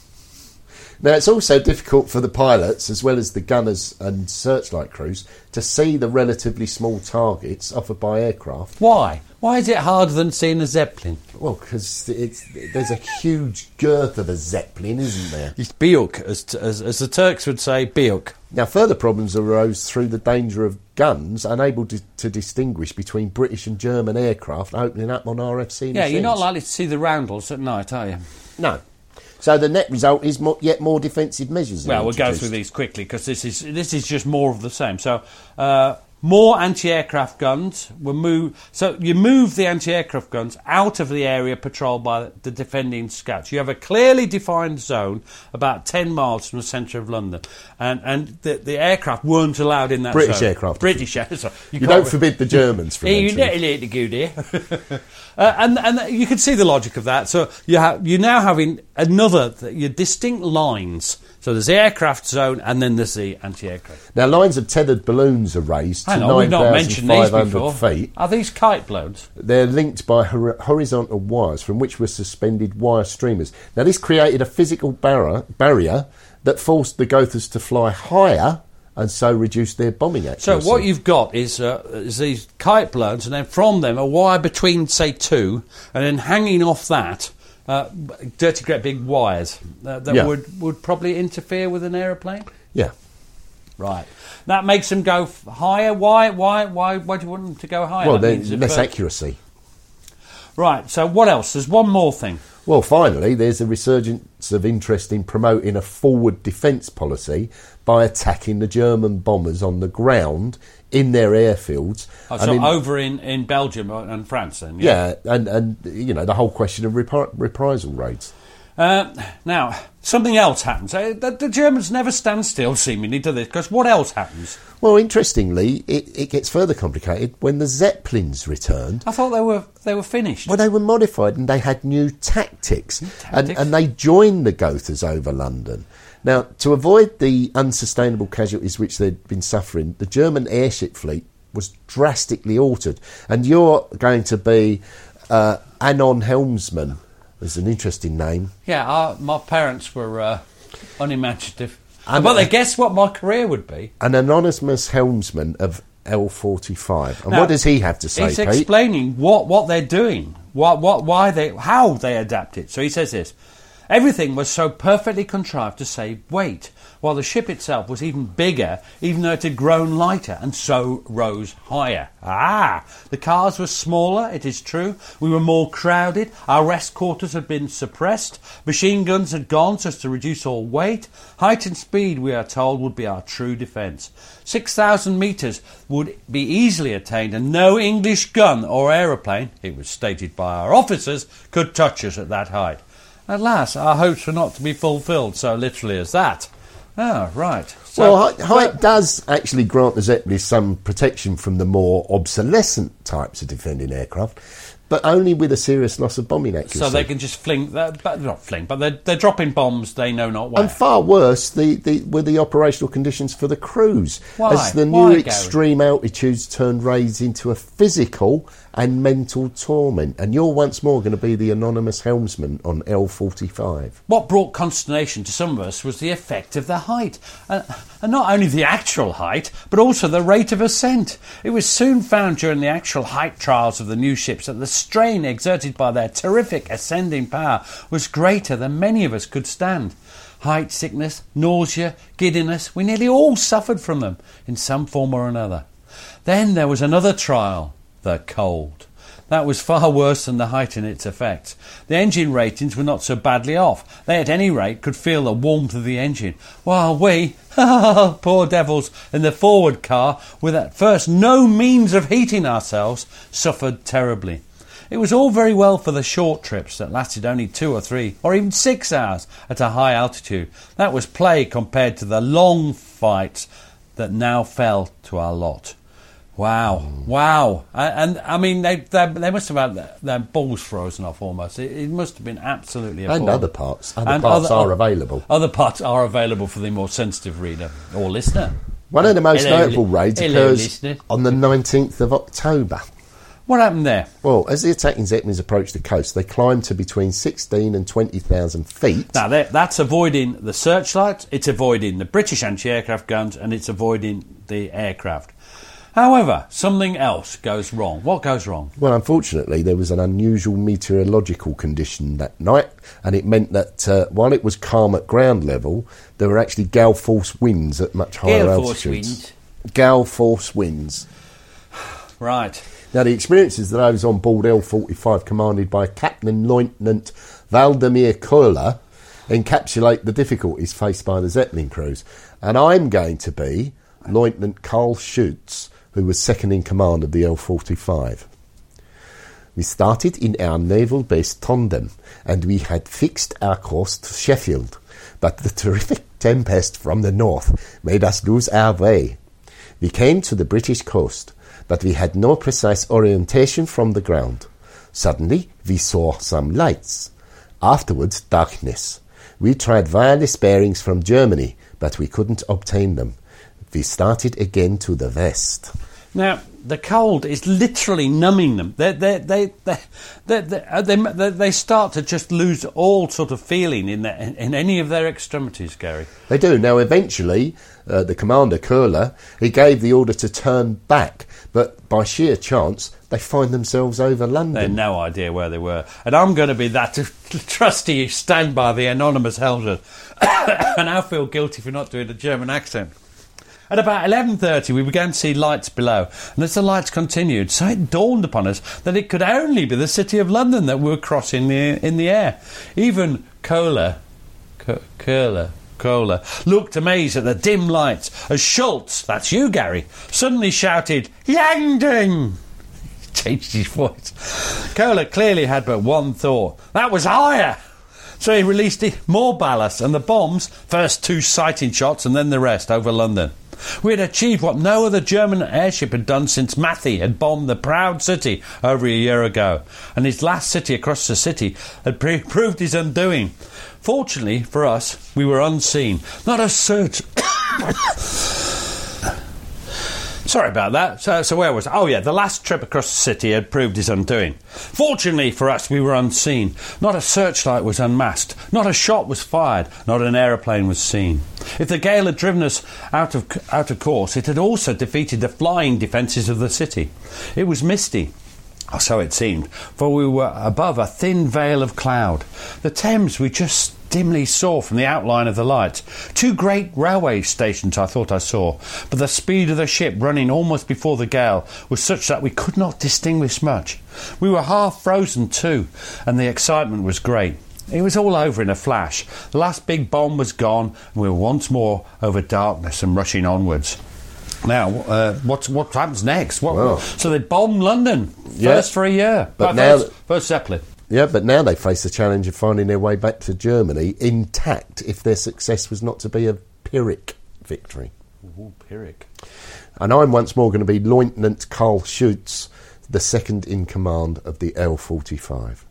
Now, it's also difficult for the pilots, as well as the gunners and searchlight crews, to see the relatively small targets offered by aircraft. Why? Why is it harder than seeing a Zeppelin? Well, because it's there's a huge girth of a Zeppelin, isn't there? It's Biuk, as, as, as the Turks would say, Biuk. Now, further problems arose through the danger of guns unable to, to distinguish between British and German aircraft opening up on R F C Yeah, machines. you're not likely to see the roundels at night, are you? No. So the net result is more, yet more defensive measures. Well, we'll go through these quickly because this is this is just more of the same. So, uh, more anti-aircraft guns were moved. So you move the anti-aircraft guns out of the area patrolled by the defending scouts. You have a clearly defined zone about ten miles from the centre of London, and and the, the aircraft weren't allowed in that British zone. aircraft. British aircraft. You, you don't forbid the Germans from You entering. don't let it go there. Uh, and and you can see the logic of that. So you have you now having another your distinct lines. So there's the aircraft zone, and then there's the anti-aircraft. Now, lines of tethered balloons are raised to Hang on, we've not nine mentioned thousand these five hundred before. feet. Are these kite balloons? They're linked by hor- horizontal wires from which were suspended wire streamers. Now, this created a physical barrier, barrier that forced the Gothas to fly higher and so reduce their bombing accuracy. So what you've got is, uh, is these kite balloons, and then from them a wire between, say, two, and then hanging off that, uh, dirty great big wires uh, that Yeah. would, would probably interfere with an aeroplane. Yeah. Right. That makes them go f- higher. Why? Why? Why? Why do you want them to go higher? Well, That then means if, less uh, accuracy. Right. So what else? There's one more thing. Well, finally, there's a resurgence of interest in promoting a forward defence policy by attacking the German bombers on the ground in their airfields. Oh, and so in- over in, in Belgium and France then? Yeah. yeah, and, and, you know, the whole question of repri- reprisal raids. Uh, now, something else happens. Uh, the, the Germans never stand still, seemingly, do they? Because what else happens? Well, interestingly, it, it gets further complicated when the Zeppelins returned. I thought they were they were finished. Well, they were modified and they had new tactics. New And, tactics? and they joined the Gothas over London. Now, to avoid the unsustainable casualties which they'd been suffering, the German airship fleet was drastically altered. And you're going to be uh, Anon Helmsman. It's an interesting name. Yeah, our, my parents were uh, unimaginative. And, but they uh, guessed what my career would be. An anonymous helmsman of L forty-five. And Now, what does he have to say, He's Pete? explaining what, what they're doing, what, what, why they, how they adapt it. So he says this: everything was so perfectly contrived to save weight, while the ship itself was even bigger, even though it had grown lighter and so rose higher. Ah! The cars were smaller, it is true. We were more crowded. Our rest quarters had been suppressed. Machine guns had gone so as to reduce all weight. Height and speed, we are told, would be our true defence. Six thousand metres would be easily attained, and no English gun or aeroplane, it was stated by our officers, could touch us at that height. Alas, our hopes were not to be fulfilled so literally as that. Oh, right. So, well, height, height but- does actually grant the Zeppelins some protection from the more obsolescent types of defending aircraft, but only with a serious loss of bombing accuracy. So they can just fling, that, but not fling, but they're, they're dropping bombs they know not where. And far worse the, the, were the operational conditions for the crews. Why? As the new Why, Gary? extreme altitudes turned raids into a physical and mental torment. And you're once more going to be the anonymous helmsman on L forty-five. What brought consternation to some of us was the effect of the height. Uh, and not only the actual height, but also the rate of ascent. It was soon found during the actual height trials of the new ships that the strain exerted by their terrific ascending power was greater than many of us could stand. Height sickness, nausea, giddiness, we nearly all suffered from them in some form or another. Then there was another trial, the cold. That was far worse than the height in its effects. The engine ratings were not so badly off. They at any rate could feel the warmth of the engine, while we, poor devils, in the forward car, with at first no means of heating ourselves, suffered terribly. It was all very well for the short trips that lasted only two or three or even six hours at a high altitude. That was play compared to the long fights that now fell to our lot. Wow, wow. And, and I mean, they, they they must have had their, their balls frozen off almost. It, it must have been absolutely appalling. And other parts. Other And parts other- are available. Other parts are available for the more sensitive reader or listener. One of the most Hello, notable li- raids hello, occurs listener. on the nineteenth of October. What happened there? Well, as the attacking Zeppelins approached the coast, they climbed to between sixteen and twenty thousand feet. Now, that- that's avoiding the searchlights, it's avoiding the British anti-aircraft guns, and it's avoiding the aircraft. However, something else goes wrong. What goes wrong? Well, unfortunately, there was an unusual meteorological condition that night, and it meant that uh, while it was calm at ground level, there were actually gale force winds at much higher Gale force altitudes. winds. Gale force winds. Right. Now, the experiences that I was on board L forty-five, commanded by Captain Lieutenant Valdemir Kohler, encapsulate the difficulties faced by the Zeppelin crews. And I'm going to be Lieutenant Karl Schutz, who was second in command of the L forty-five. We started in our naval base Tondem, and we had fixed our course to Sheffield, but the terrific tempest from the north made us lose our way. We came to the British coast, but we had no precise orientation from the ground. Suddenly, we saw some lights. Afterwards, darkness. We tried wireless bearings from Germany, but we couldn't obtain them. We started again to the west. Now, the cold is literally numbing them. They they they they they, they, they, they, they start to just lose all sort of feeling in, their, in, in any of their extremities, Gary. They do. Now, eventually, uh, the commander, Kohler, he gave the order to turn back, but by sheer chance, they find themselves over They had London. no idea where they were. And I'm going to be that trusty stand by the anonymous helmet. And I feel guilty for not doing a German accent. At about eleven thirty, we began to see lights below, and as the lights continued, so it dawned upon us that it could only be the city of London that we were crossing the, in the air. Even Kohler, Ko- Kohler, Kohler looked amazed at the dim lights as Schultz, that's you, Gary, suddenly shouted, "Landing!" He changed his voice. Kohler clearly had but one thought. That was higher! So he released more ballast, and the bombs, first two sighting shots and then the rest, over London. We had achieved what no other German airship had done since Matthey had bombed the proud city over a year ago, and his last city across the city had pre- proved his undoing. Fortunately for us, we were unseen. Not a search... Sorry about that. So, so where was I? Oh, yeah, the last trip across the city had proved his undoing. Fortunately for us, we were unseen. Not a searchlight was unmasked. Not a shot was fired. Not an aeroplane was seen. If the gale had driven us out of out of course, it had also defeated the flying defences of the city. It was misty. Or so it seemed, for we were above a thin veil of cloud. The Thames we just dimly saw from the outline of the lights. Two great railway stations I thought I saw, but the speed of the ship running almost before the gale was such that we could not distinguish much. We were half frozen too, and the excitement was great. It was all over in a flash. The last big bomb was gone, and we were once more over darkness and rushing onwards. Now, uh, what what happens next? What, well, so they bombed London first yeah, for a year. But right, now, first, first Zeppelin. Yeah, but now they face the challenge of finding their way back to Germany intact if their success was not to be a Pyrrhic victory. Ooh, Pyrrhic. And I'm once more going to be Lieutenant Karl Schutz, the second in command of the L forty-five.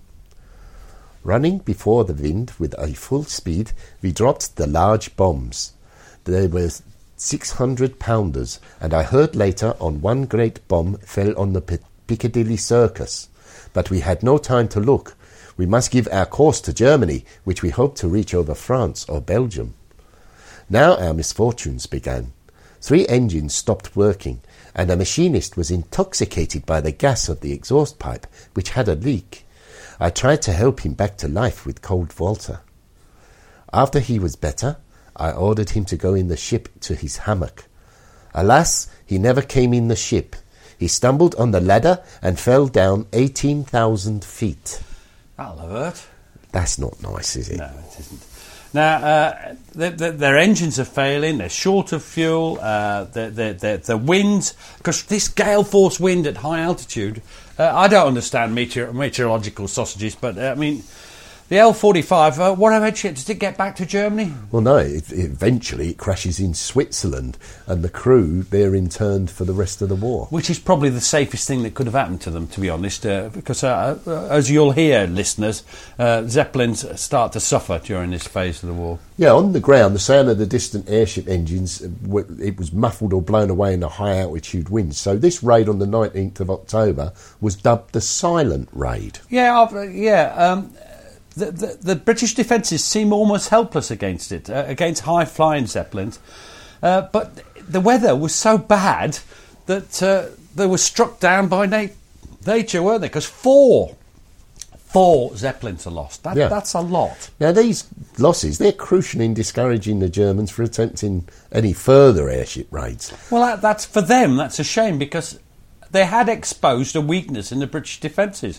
Running before the wind with a full speed, we dropped the large bombs. They were six hundred pounders, and I heard later on one great bomb fell on the Piccadilly Circus. But we had no time to look. We must give our course to Germany, which we hoped to reach over France or Belgium. Now our misfortunes began. Three engines stopped working, and a machinist was intoxicated by the gas of the exhaust pipe, which had a leak. I tried to help him back to life with cold water. After he was better, I ordered him to go in the ship to his hammock. Alas, he never came in the ship. He stumbled on the ladder and fell down eighteen thousand feet. That'll hurt. That's not nice, is it? No, it isn't. Now, uh, the, the, their engines are failing, they're short of fuel, uh, the, the, the, the wind, because this gale force wind at high altitude, uh, I don't understand meteor, meteorological sausages, but uh, I mean, the L forty-five, uh, what eventually, does it get back to Germany? Well, no, it, eventually it crashes in Switzerland, and the crew, they're interned for the rest of the war. Which is probably the safest thing that could have happened to them, to be honest, uh, because uh, uh, as you'll hear, listeners, uh, Zeppelins start to suffer during this phase of the war. Yeah, on the ground, the sound of the distant airship engines, it was muffled or blown away in the high-altitude winds. So this raid on the nineteenth of October was dubbed the Silent Raid. Yeah, I've, yeah, um... The, the, the British defences seem almost helpless against it, uh, against high-flying Zeppelins. Uh, but the weather was so bad that uh, they were struck down by na- nature, weren't they? Because four, four Zeppelins are lost. That, yeah. That's a lot. Now, these losses, they're crucial in discouraging the Germans for attempting any further airship raids. Well, that, that's for them, that's a shame, because they had exposed a weakness in the British defences.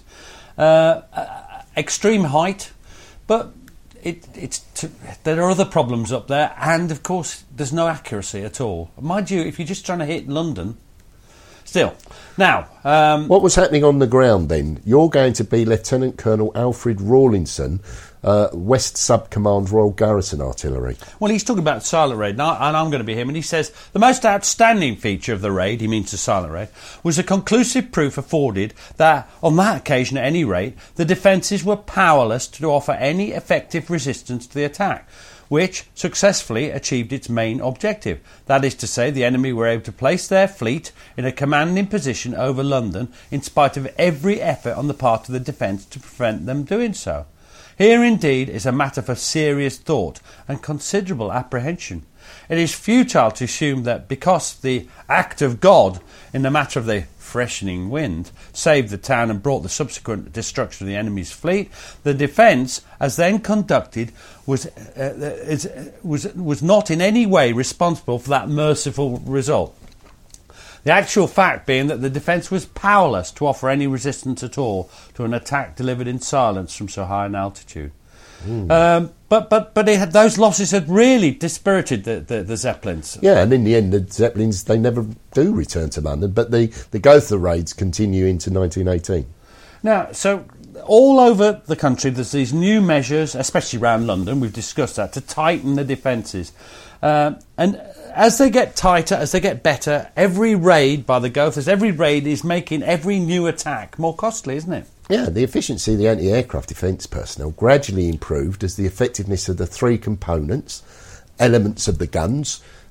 Uh, uh, Extreme height, but it, it's t- there are other problems up there, and of course there's no accuracy at all. Mind you, if you're just trying to hit London, still. Now, um, what was happening on the ground then? You're going to be Lieutenant Colonel Alfred Rawlinson, uh, West Sub-Command Royal Garrison Artillery. Well, he's talking about the Silent Raid, and, I, and I'm going to be him, and he says, the most outstanding feature of the raid, he means the Silent Raid, was the conclusive proof afforded that, on that occasion at any rate, the defences were powerless to offer any effective resistance to the attack, which successfully achieved its main objective. That is to say, the enemy were able to place their fleet in a commanding position over London in spite of every effort on the part of the defence to prevent them doing so. Here indeed is a matter for serious thought and considerable apprehension. It is futile to assume that because the act of God in the matter of the freshening wind saved the town and brought the subsequent destruction of the enemy's fleet, the defence, as then conducted, was uh, is, was was not in any way responsible for that merciful result. The actual fact being that the defence was powerless to offer any resistance at all to an attack delivered in silence from so high an altitude. Mm. Um, but but but it had, those losses had really dispirited the, the, the Zeppelins. Yeah, and in the end, the Zeppelins, they never do return to London, but the, the Gotha raids continue into nineteen eighteen. Now, so all over the country, there's these new measures, especially around London, we've discussed that, to tighten the defences. Uh, and as they get tighter, as they get better, every raid by the Gothas, every raid is making every new attack more costly, isn't it? Yeah, the efficiency of the anti-aircraft defence personnel gradually improved as the effectiveness of the three components, elements of the guns,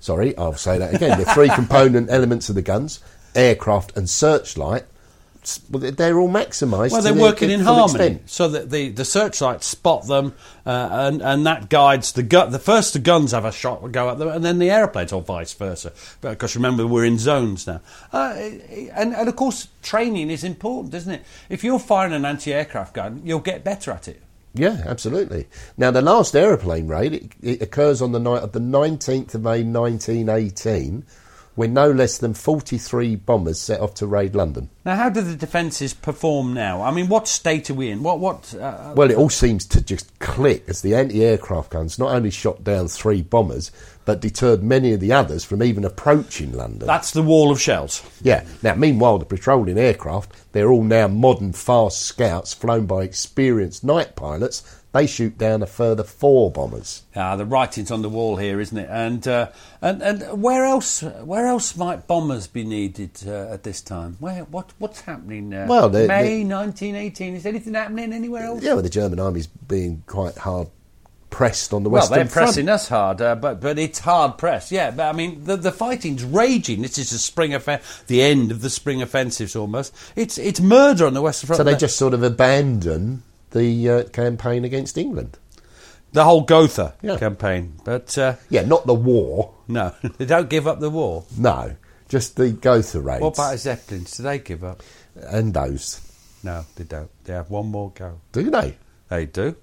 sorry, I'll say that again, the three component elements of the guns, aircraft and searchlight, well, they're all maximised. Well, they're their, working their in full harmony, extent. so that the, the searchlights spot them, uh, and and that guides the gu- the first the guns have a shot go at them, and then the aeroplanes, or vice versa. Because remember, we're in zones now, uh, and and of course, training is important, isn't it? If you're firing an anti-aircraft gun, you'll get better at it. Yeah, absolutely. Now, the last aeroplane raid, it, it occurs on the night of the nineteenth of May nineteen eighteen, when no less than forty-three bombers set off to raid London. Now, how do the defences perform now? I mean, what state are we in? What? What? Uh, well, it all seems to just click as the anti-aircraft guns not only shot down three bombers, but deterred many of the others from even approaching London. That's the wall of shells. Yeah. Now, meanwhile, the patrolling aircraft, they're all now modern, fast scouts flown by experienced night pilots. They shoot down a further four bombers. Ah, the writing's on the wall here, isn't it? And uh, and and where else? Where else might bombers be needed uh, at this time? Where? What? What's happening? Uh, Well, they- May they- nineteen eighteen. Is anything happening anywhere else? Yeah, well, the German army's being quite hard pressed on the Well, Western they're Front. pressing us hard, uh, but but it's hard press. Yeah, but I mean the the fighting's raging. This is the spring off- the end of the spring offensives almost. It's it's murder on the Western Front. So they just sort of abandon the uh, campaign against England. the whole Gotha Yeah. campaign, but uh, Yeah, not the war. no, they don't give up the war. No, just the Gotha raids. What about the Zeppelins? Do they give up? And those. No, they don't. They have one more go. Do they? They do.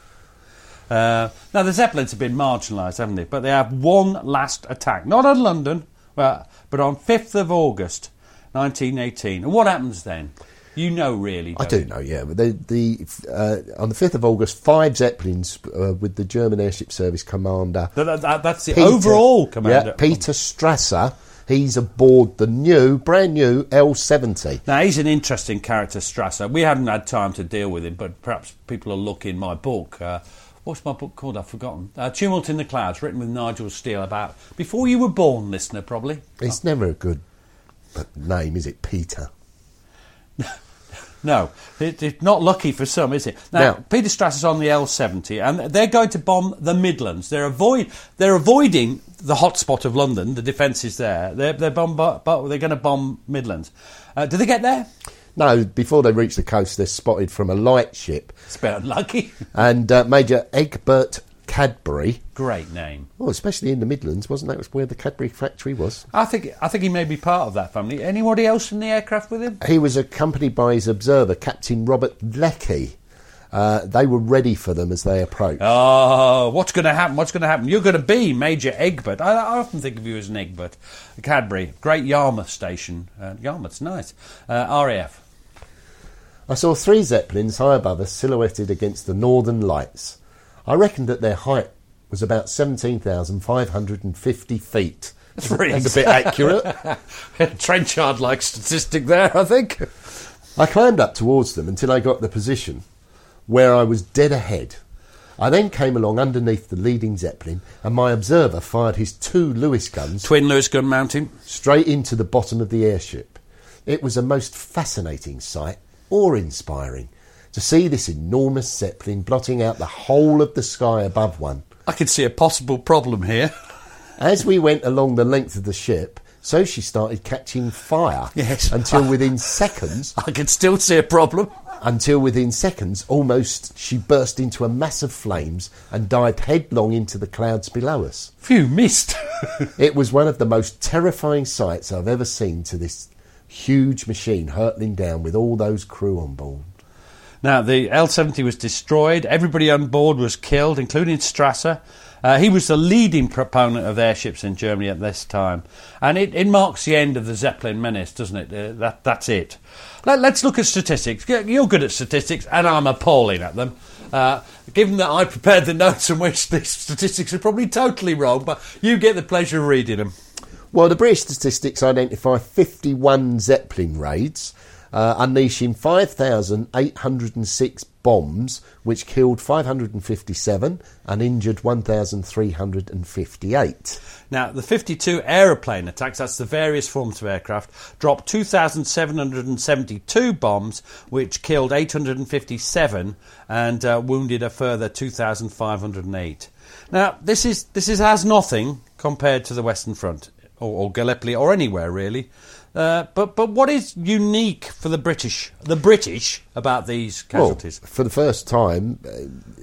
Uh, now, the Zeppelins have been marginalised, haven't they? But they have one last attack. Not on London, but, but on fifth of August, nineteen eighteen. And what happens then? You know, really, I don't do you? know, yeah. But the, the, uh, on the fifth of August, five Zeppelins uh, with the German Airship Service commander... That, that- that- that's the Peter- overall commander. Yeah, Peter Strasser. He's aboard the new, brand new L seventy. Now, he's an interesting character, Strasser. We haven't had time to deal with him, but perhaps people will look in my book. Uh, what's my book called? I've forgotten. Uh, Tumult in the Clouds, written with Nigel Steele, about before you were born, listener, probably. It's never a good name, is it, Peter? No, it, it's not lucky for some, is it? Now, Now- Peter Strasser's on the L seventy, and they're going to bomb the Midlands. They're avoid they're avoiding the hotspot of London. The defence is there. They're they're bomb, but they're going to bomb Midlands. Uh, do they get there? No, before they reach the coast, they're spotted from a light ship. It's about unlucky. And uh, Major Egbert Cadbury, Great name. well, especially in the Midlands, wasn't that where the Cadbury factory was? I think I think he may be part of that family. Anybody else in the aircraft with him? He was accompanied by his observer, Captain Robert Leckie. Uh, they were ready for them as they approached. Oh, what's going to happen? What's going to happen? You're going to be Major Egbert. I, I often think of you as an Egbert. Cadbury, great Yarmouth station. Uh, Yarmouth's nice. Uh, R A F. I saw three Zeppelins high above us, silhouetted against the northern lights. I reckoned that their height was about seventeen thousand five hundred fifty feet. That's really That's a bit accurate. Trenchard-like statistic there, I think. I climbed up towards them until I got the position where I was dead ahead. I then came along underneath the leading Zeppelin, and my observer fired his two Lewis guns Twin Lewis gun mounting. straight into the bottom of the airship. It was a most fascinating sight, awe-inspiring, to see this enormous Zeppelin blotting out the whole of the sky above one. I can see a possible problem here. As we went along the length of the ship, so she started catching fire. Yes. Until within seconds, I can still see a problem. until within seconds, almost she burst into a mass of flames and dived headlong into the clouds below us. Phew, missed. It was one of the most terrifying sights I've ever seen, to this huge machine hurtling down with all those crew on board. Now, the L seventy was destroyed. Everybody on board was killed, including Strasser. Uh, he was the leading proponent of airships in Germany at this time. And it, it marks the end of the Zeppelin menace, doesn't it? Uh, that, that's it. Let, let's look at statistics. You're good at statistics, and I'm appalling at them. Uh, given that I prepared the notes in which these statistics are probably totally wrong, but you get the pleasure of reading them. Well, the British statistics identify fifty-one Zeppelin raids, uh, unleashing five thousand eight hundred six bombs, which killed five hundred fifty-seven and injured one thousand three hundred fifty-eight. Now, the fifty-two aeroplane attacks, that's the various forms of aircraft, dropped two thousand seven hundred seventy-two bombs, which killed eight hundred fifty-seven and uh, wounded a further two thousand five hundred eight. Now, this is this is as nothing compared to the Western Front, or, or Gallipoli, or anywhere really. Uh, but but what is unique for the British, the British, about these casualties? Well, for the first time, uh,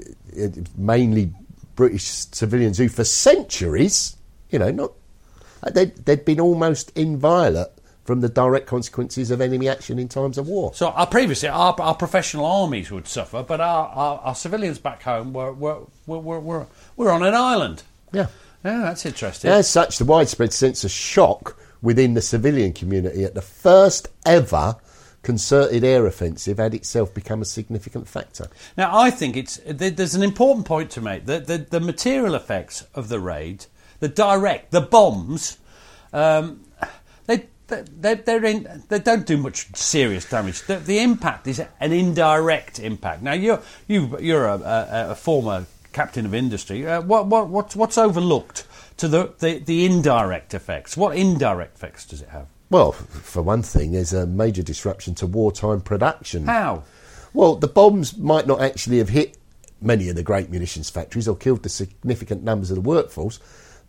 it, mainly British civilians who, for centuries, you know, not they'd, they'd been almost inviolate from the direct consequences of enemy action in times of war. So our previously, our, our professional armies would suffer, but our, our, our civilians back home were were, were, were, were were on an island. Yeah. Yeah, that's interesting. As such, the widespread sense of shock within the civilian community at the first ever concerted air offensive had itself become a significant factor. Now, I think it's there's an important point to make. The, the, the material effects of the raid, the direct, the bombs, um, they, they, they're in, they don't do much serious damage. The, the impact is an indirect impact. Now, you're, you, you're a, a, a former captain of industry. Uh, what, what, what's, what's overlooked to the, the, the indirect effects? What indirect effects does it have? Well, for one thing, there's a major disruption to wartime production. How? Well, the bombs might not actually have hit many of the great munitions factories or killed the significant numbers of the workforce,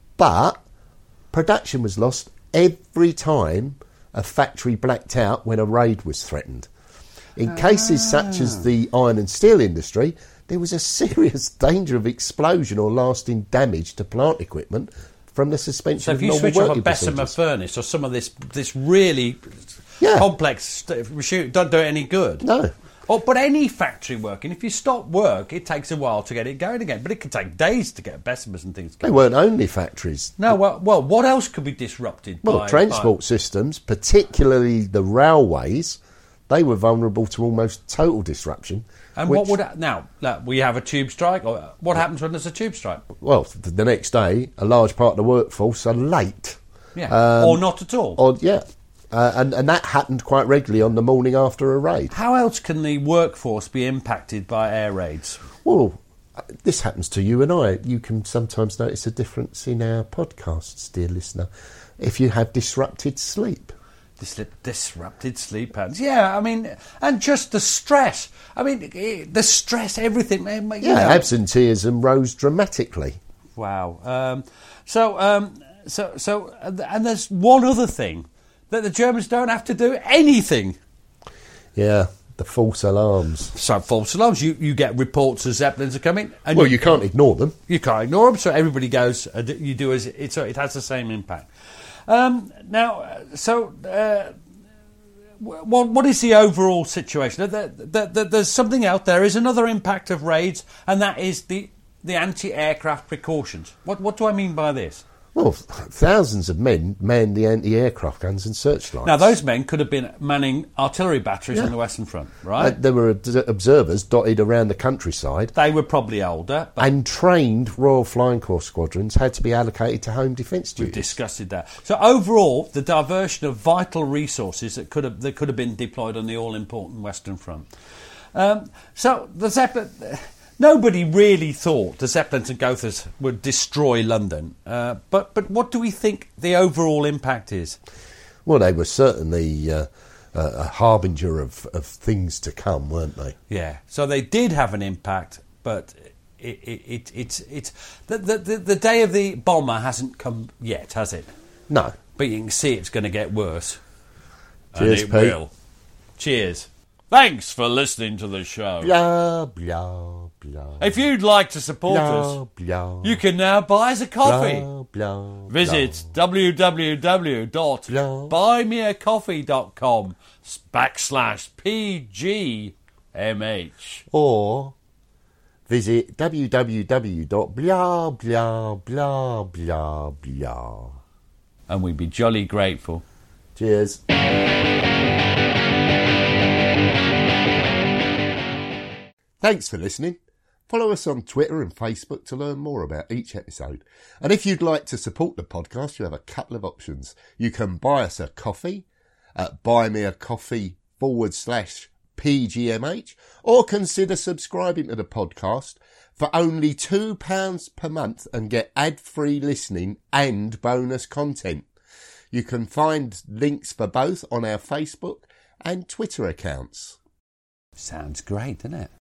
but production was lost every time a factory blacked out when a raid was threatened. In cases such as the iron and steel industry, there was a serious danger of explosion or lasting damage to plant equipment from the suspension so of normal if you switch off a working Bessemer procedures. furnace or some of this this really Yeah. complex st- shoot, don't do it any good. No. Oh, but any factory working, if you stop work, it takes a while to get it going again. But it can take days to get Bessemers and things They going. weren't only factories. No, well, well, what else could be disrupted? Well, by, transport by... systems, particularly the railways, they were vulnerable to almost total disruption. And which, what would now? Look, we have a tube strike. Or what happens when there's a tube strike? Well, th- the next day, a large part of the workforce are late. Yeah, Um, or not at all. Or yeah, uh, and and that happened quite regularly on the morning after a raid. How else can the workforce be impacted by air raids? Well, uh, this happens to you and I. You can sometimes notice a difference in our podcasts, dear listener, if you have disrupted sleep. Dis- disrupted sleep patterns. Yeah, I mean, and just the stress. I mean, eh, the stress, everything. eh, you Yeah, know. absenteeism rose dramatically. Wow. Um, so, um, so, so, and there's one other thing that the Germans don't have to do anything. Yeah, the false alarms. So, false alarms. You you get reports of Zeppelins are coming, and Well, you can't ignore them. you can't ignore them. So everybody goes. uh, d- You do as it. So it has the same impact. Um, now, uh, so. Uh, What, what is the overall situation? There, there, there, there's something out there. Is another impact of raids, and that is the, the anti-aircraft precautions. What what do I mean by this? Well, thousands of men manned the anti-aircraft guns and searchlights. Now, those men could have been manning artillery batteries Yeah. on the Western Front, Uh, right? there were obs- observers dotted around the countryside, They were probably older, but and trained Royal Flying Corps squadrons had to be allocated to home defence we've duties. discussed that. So overall, the diversion of vital resources that could have that could have been deployed on the all-important Western Front. Um, so the Zeppelin. Nobody really thought the Zeppelins and Gothas would destroy London, uh, but but what do we think the overall impact is? Well, they were certainly uh, a harbinger of, of things to come, weren't they? Yeah, so they did have an impact, but it, it, it, it's it's the, the the day of the bomber hasn't come yet, has it? No. But you can see it's going to get worse. Cheers, and it Pete. will. Cheers. Thanks for listening to the show. Blah, blah, blah. If you'd like to support Blah, us, blah, you can now buy us a coffee. blah, blah, Visit blah. w w w dot buy me a coffee dot com backslash P G M H. Or visit w w w dot blah, blah, blah, blah, blah. And we'd be jolly grateful. Cheers. Thanks for listening. Follow us on Twitter and Facebook to learn more about each episode. And if you'd like to support the podcast, you have a couple of options. You can buy us a coffee at buymeacoffee forward slash P G M H, or consider subscribing to the podcast for only two pounds per month and get ad-free listening and bonus content. You can find links for both on our Facebook and Twitter accounts. Sounds great, doesn't it?